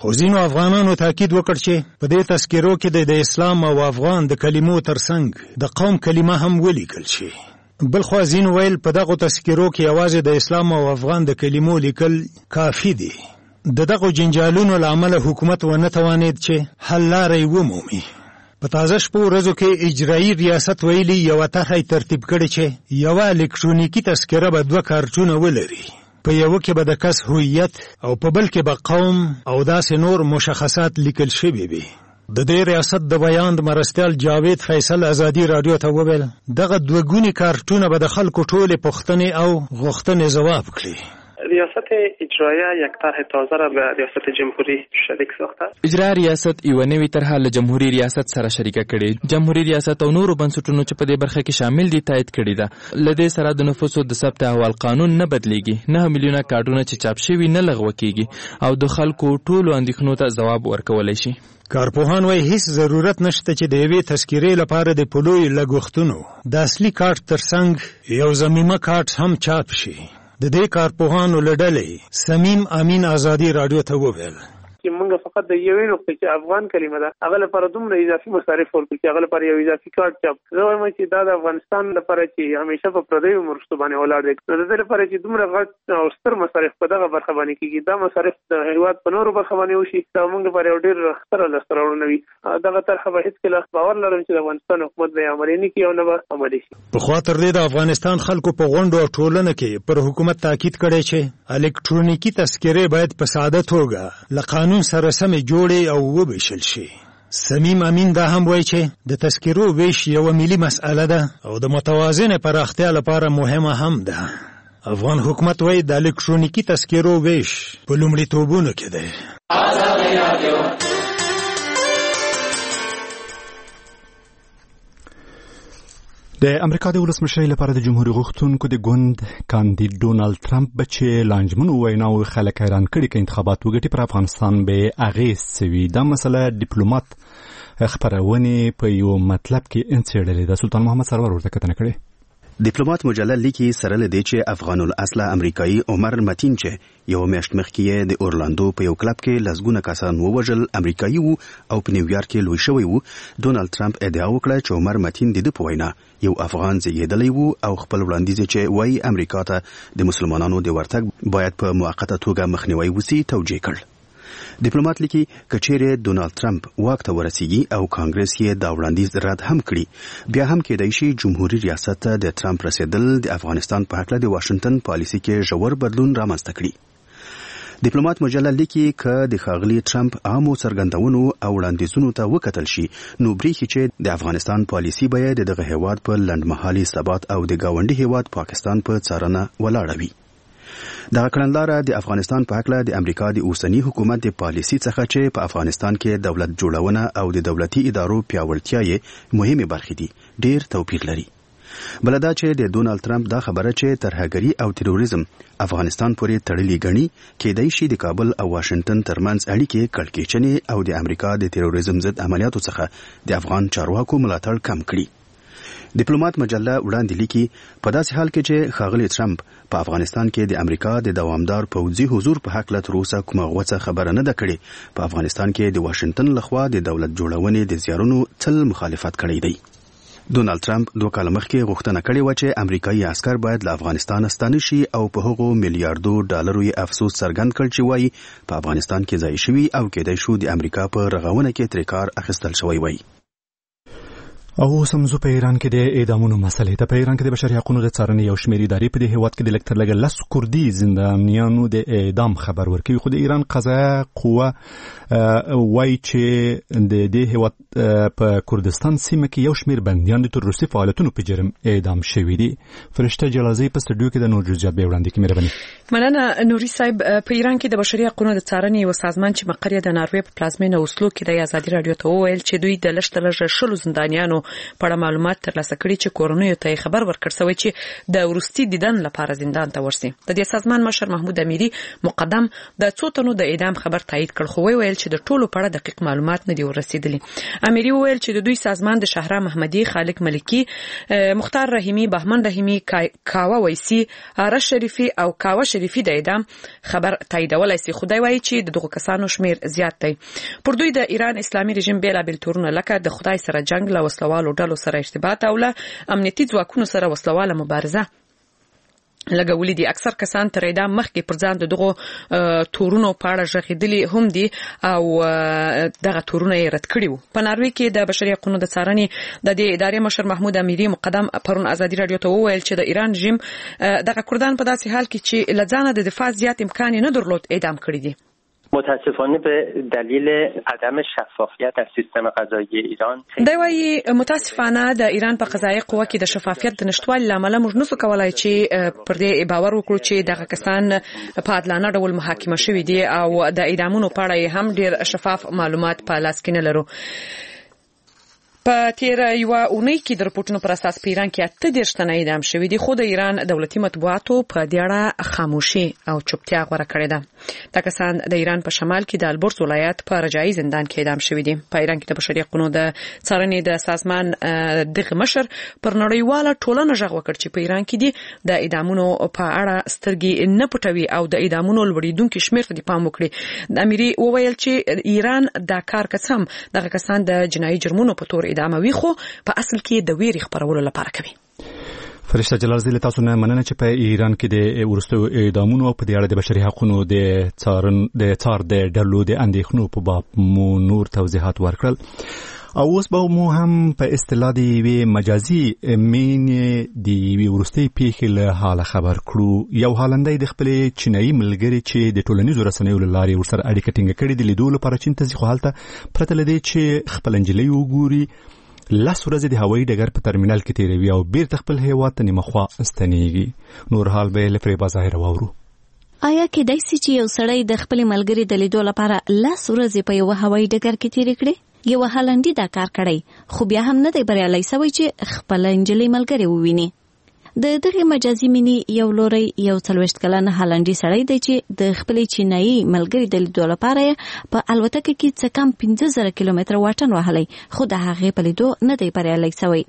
خو ځینو افغانانو تاکید وکړ چې په دې تذکرو کې د اسلام او افغان د کلمو ترڅنګ د قوم کلمه هم ولیکل شي. بل خو ځینو ویل په دغه تذکرو کې یوازې د اسلام او افغان د کلمو لیکل کافي دي. د دغه جنجالونو له امله حکومت ونه توانید چې حل لارې ومومي. په تازه شپو ورځو کې اجرایي ریاست ویلي یوه طرحه ترتیب کړې چې یوه الکترونیکي تذکره به دوه کارتونه ولري. په یوه کې به د کس هویت او په بل کې به قوم او داسې نور مشخصات لیکل شوي وي. د دې ریاست د بیان د مرستیال جاوید فیصل ازادي رادیو ته وویل دغه دوه ګوني کارتونه به د خلکو ټولې پوښتنې او غوښتنې ځواب کړي. ریاست اجرایه یک طرح تازه را به ریاست جمهوری شریک ساخته. اجرا ریاست یو نوې طرح له جمهوری ریاست سره شریکه کړي. جمهوری ریاست او نورو بنسټونو چې په دې برخه کې شامل دي تایید کړي ده. له دې سره د نفوسو د ثبت احوال قانون نه بدلیږي. نه میلیونه کارډونه چې چاپ شوي نه لغوه کیږي او د خلکو ټولو اندېښنو ته ځواب ورکولی شي. کارپوهان وايي هیڅ ضرورت نشته چې د یوې تذکرې لپاره د پلوی لګښتونو د اصلي کارت ترڅنګ یو ضمیمه کارت هم چاپ شي. د دې کارپوهانو له ډلې سمیم امین ازادي رادیو ته وویل چې موږ فقط د یوې نقطې چې افغان کلمه ده هغه لپاره دومره اضافي مصارف ورکړو چې هغه لپاره یو اضافي کارت چاپ. زه وایم چې دا د افغانستان لپاره چې همیشه په پردیو مرستو باندې ولاړ دی نو د دې لپاره چې دومره غټ او ستر مصارف په دغه برخه باندې کېږي دا مصارف د هیواد په نورو برخه باندې وشي دا موږ لپاره یو ډېر ستره لاسته راوړنه وي. دغه طرحه به هېڅکله باور لرم چې د افغانستان حکومت به یې عملي نه کړي او نه به عملي شي. پخوا تر دې د افغانستان خلکو په غونډو او ټولنه کې پر حکومت تاکید کړی چې الکترونیکي تذکرې باید په ساده توګه له قانون سره سمې جوړې او وبیشل شي. سمیم امین دا هم وایي چې د تذکرو ویش یوه ملي مسئله ده او د متوازنې پراختیا لپاره مهمه هم ده. افغان حکومت وایي د الکترونیکي تذکرو ویش په لومړیتوبونو کې دی. د امریکا د ولسمشر لپاره د جمهوریت غوښتونکو د ګوند کاندید ډونالد ترامپ به چې لانجمنو ویناو خلک حیران کړي که انتخابات وګټي پر افغانستان به اغیز سوي. دا مسله ډیپلومات خبرونې په یو مطلب کې انڅېړلې ده. سلطان محمد سرور ورته کتنه کړې. ډیپلومات مجله لیکي سره له دې چې افغان الاصله امریکایي عمر متین چې یو میاشت مخکې د اورلاندو په یو کلب کې لسګونه کسان ووژل امریکایي وو او په نیویارک کې لوی شوی وو. ډونالد ترامپ ادعا وکړه چې عمر متین د په وینا یو افغان زیږیدلی وو او خپل وړاندیز چې وایي امریکا ته د مسلمانانو د ورتګ باید په موقته توګه مخنیوي وسی توجیه کړ. ډیپلومات لیکي کچېره ډونالد ترامپ واک ته ورسیږي او کانګرس یې دا وړاندیز رد هم کړي بیا هم کېدای شي جمهوریت ریاست د ترامپ رسیدل د افغانستان په هکله د واشنگټن پالیسي کې ژور بدلون رامنځته کړي. ډیپلومات مجله لیکي که د ښاغلي ترامپ عامو څرګندونو او وړاندیزونو ته وکتل شي نو بریښي چې د افغانستان پالیسي به د دغه هیواد په لنډمهالي ثبات او د ګاونډي هیواد پاکستان په څارنه ولاړه وي. دغه کړنلاره د افغانستان په هکله د امریکا د اوسنی حکومت د پالیسي څخه چې په افغانستان کې دولت جوړونه او د دولتي ادارو پیاوړتیا یې مهمه برخې دي ډېر توپیر لري. بل دا چې د ډونالد ترامپ دا خبره چې ترهګري او تروریزم افغانستان پورې تړلي ګڼي کېدای شي د کابل او واشنگټن ترمنځ اړیکې کړکېچنې او د امریکا د تروریزم ضد عملیاتو څخه د افغان چارواکو ملاتړ کم کړي. ډیپلومات مجله وړاندې لیکي په داسې حال کې چې ښاغلي ترامپ په افغانستان کې د امریکا د دوامدار پوځي حضور په هکله تر اوسه کومه غوڅه خبره نه ده کړې. په افغانستان کې د واشنگټن لخوا د دولت جوړونې د زیارونو تل مخالفت کړی دی. ډونالد ترامپ دوه کاله مخکې غوښتنه کړې وه چې امریکایي عسکر باید له افغانستان ستانه شي او په هغو میلیارډو ډالرو یې افسوس څرګند کړ چې وایي په افغانستان کې ځای شوي او کېدای شو د امریکا په رغونه کې ترې کار اخیستل شوی وای. او اوس هم زه په ایران کې د اعدامونو مسلې ته په ایران کې د بشري حقوقو د څارنې یو شمېر ادارې په دې هیواد کې د لږ تر لږه لس کردي زندانیانو د اعدام خبر ورکوي خو د ایران قضایه قوه وایي چې د دې هیواد په کردستان سیمه کې یو شمېر بندیان د تروریستي فعالیتونو په جرم اعدام شوي دي. فرشته جلازی په سټوډیو کې د نور جزئیات به وړاندې کړي. مهرباني. مننه نوري صاحب. په ایران کې د بشري حقوقو د څارنې یو سازمان چې مقر یې د ناروې په پلازمینه اوسلو کې د ازادي رادیو ته وویل چې دوی د لږ تر لږه شلو زندانیانو کارونو په اړه معلومات ترلاسه کړي چې کورنیو ته خبر ورکړ شوی چې د ورستي دیدن لپاره زندان ته ورسي. د دې سازمان مشر محمود امیری مقدم د څو تنو د اعدام خبر تایید کړ، خو ویل چې د ټولو په اړه دقیق معلومات نه دي ورسېدلي. امیری ویل چې د دوی سازمان د شهرام محمدي، خالق ملکی، مختار رحیمی، بهمن رحیمی، کاوه ویسی، آرش شریفی او کاوه شریفی د اعدام خبر تاییدولای سي. خدای وایي چې دغه کسانو شمیر زیات دی. پر دوی د ایران اسلامي رژیم بیلابل تورونه لکه د خدای سره جنگ، له وسلوالو ډلو سره ارتباط او له امنیتي ځواکونو سره وسلواله مبارزه لګولې دي. اکثر کسان تر اعدام مخکې پر ځان دغه تورونو په اړه ژغېدلي هم دي او دغه تورونه یې رد کړي وو. په ناروې کې د بشري حقوقو د څارنې د دې ادارې مشر محمود امیری مقدم پرون ازادي رادیو ته وویل چې د ایران رژیم دغه کردان په داسې حال کې چې له ځانه د دفاع زیات امکان نه درلود اعدام کړي دي. متاسفانه به دلیل عدم شفافیت در سیستم قضایی ایران دا وایي متاسفانه د ایران په قضایي قوه کې د شفافیت د نشټوالي لامل موږ نسو کولای چې پر دې باور وکړو چې دغه کسان په عادلانه ډول محاکمه شوي دي او د اعدامونو په اړه هم ډیر شفاف معلومات په لاس کې نه لرو. په تیر یو اونۍ کې د رپورټونو پر اساس په ایران کې اته دېرش تنه اعدام شوي دي، خو د ایران دولتي مطبوعاتو په دې اړه خاموشي او چوپتیا غوره کړې ده. دا کسان د ایران په شمال کې د البرز ولایت په رجایي زندان کې اعدام شوي دي. په ایران کې د بشري حقوقو د څارنې د سازمان دغه مشر پر نړیواله ټولنه غږ وکړ چې په ایران کې دي د اعدامونو په اړه سترګې نه پټوي او د اعدامونو لوړیدونکو شمېر ته پام وکړي. د امیری وویل چې ایران دا کار کوي دغه کسان د جنایي جرمونو په تور اعداموي، خو په اصل کې د ویرې خپرولو لپاره کوي. فرشته جلال زیل تاسو نه مننه چې په ایران کې د ورستو اعدامونو په دې اړه د بشري حقوقو د څارن د څار د ډلو د اندېښنو په باب مو نور توضیحات ورکړل. او اوس به مو هم په اصطلاح دی وی مجازي مین دی وی ورستي پیښې له حاله خبر کړو. یو هالندای د خپل چینایي ملګری چې د ټولنیزو رسنیو لارې ورسره اړیکه ټینګه کړې د لیدو لپاره چین ته ځي، خو هلته پرته لدی چې خپل انجلۍ وګوري لس ورځې د هوایي ډګر په ترمینل کې تیروي او بیرته خپل هیواد ته نیمه خوا ستنېږي. نور حال به له فریبا ظاهر واورو. آیا کېدای سي چې یو سړی د خپل ملګري د لیدو لپاره لس ورځې په یو هوایي ډګر کې تیر کړي؟ یو هالندي دا کار کړی، خو بیا هم نه دی بریالی سوی چې خپل انجلۍ ملګري وویني. د دغه مجازي مینی یو لوري یو څلوېښت کلن هالندي سړی دی چې د خپل چینایي ملګري د لیدو لپاره په الوتکه کې څه کم پنځه زره کیلومتره واټن وهلی، خو د هغې په لیدو نه دی بریالی سوی.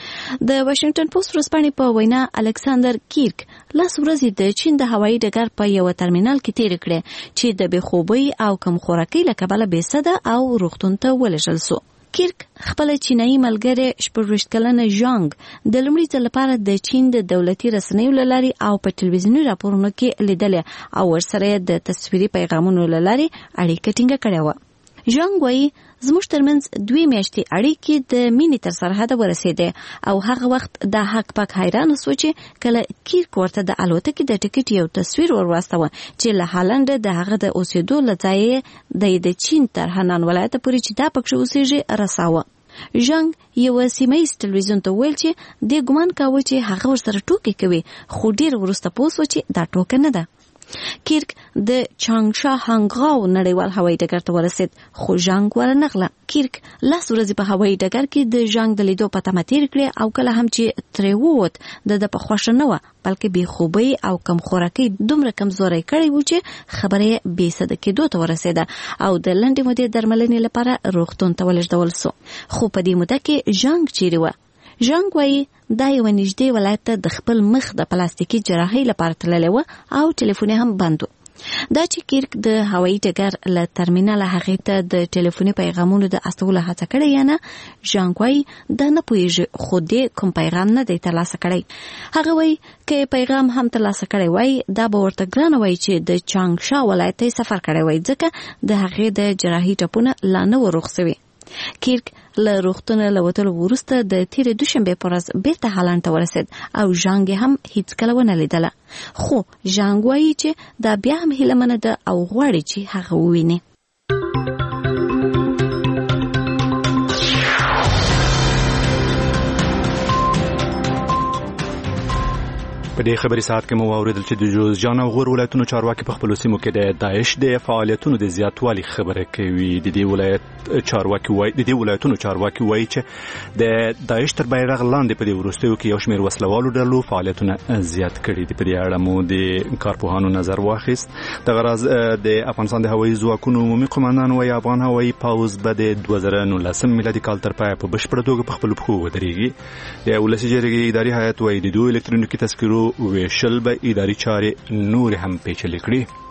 د واشنگټن پوسټ ورځپاڼې په وینا الکساندر کیرک لس ورځې د چین د هوایي ډګر په یو ترمینل کې تیر کړې چې د بې خوبۍ او کم خوراکۍ له کبله بېسده او روغتون ته ولېږل سو. کیرک خپل چینایي ملګری شپږویشت کلنه ژانګ د لومړي ځل لپاره د چین د دولتي رسنیو له لارې او په ټلویزیوني راپورونو کې لیدلې او ورسره د تصویري پیغامونو له لارې اړیکه ټینګه کړې وه. ژانګ وایي زموږ ترمنځ دوی میاشتې اړیکې د مینې تر سرحده ورسېدې او هغه وخت دا حق پک حیرانه سو چې کله کیرک ورته د الوتکې د ټکټ یو تصویر ورواستوه چې له هالنډ د هغه د اوسېدو له ځایه د چین تر هنان ولایته پورې چې دا پکښې اوسېږي رساوه. ژانګ یو سیمهییز ټلویزیون ته ویل چې دې ګمان کاوه چې هغه ورسره ټوکې کوي، خو ډېر وروسته پوه سو چې دا ټوکه نه ده. کیرک د چانګشا هانګراو نړیوال هوایي ډګر ته ورسېد، خو ژانګ ورنغله. کیرک لس ورځې په هوایي ډګر کې د ژانګ د لیدو په تمه تېرې کړې او کله هم چې ترې ووت د ده په خوښه نه وه، بلکې بې خوبۍ او کم خوراکۍ دومره کمزوری کړی و چې خبره یې بېسده کېدو ته ورسېده او د لنډې مودې درملنې لپاره روغتون ته ولېږدول سو. خو په دې موده کې ژانګ چیرې وه؟ ژانګ وایي دا یو نږدې ولایت ته د خپل مخ د پلاستیکي جراحۍ لپاره تللی و او ټلیفون هم بند و. دا چې کیرک د هوایي ډګر له ترمینله هغې ته د ټلیفوني پیغامونو د استولو هڅه کړې یا نه، ژانګ وایي دا نه پوهېږي، خو دې کوم پیغام نه دی ترلاسه کړی. هغه وایي که پیغام هم ترلاسه کړی وای دا به ورته ګرانه وای چې د چانګشا ولایت ته سفر کړی وای، ځکه د هغې د جراحي ټپونه لا نه و روغ سوي. کیرک له روغتونه له وتلو وروسته د تېرې دوشنبې په ورځ بېرته هالنډ ته ورسېد او ژانګ هم هېڅکله ونه لیدله، خو ژانګ وایي چې دا بیا هم هیله ده او غواړي چې هغه وویني. په په دې خبري ساعت کې مو واوریدل چې د جوزجان او غور ولایتونو چارواکي په خپل سیمو کې د داعش د فعالیتونو د زیاتوالي خبره کوي. د دې ولایت چارواکي وایي د دې ولایتونو چارواکي وایي چې د داعش تر بیرغ لاندې په دې وروستیو کې یو شمېر وسلوالو ډلو فعالیتونه زیات کړي دي. په دې اړه مو د کارپوهانو نظر واخیست. د غرض د افغانستان د هوایي ځواکونو عمومي قوماندان وایي افغان هوایي پوځ به د دوه زره نولسم میلادي کال تر پایه په بشپړه توګه په خپلو پښو ودرېږي. د ولسي جرګې اداري هیئت وایي د دوی الکترونیکي تذکرو ویشل به اداري چارې نور هم پیچلې کړي.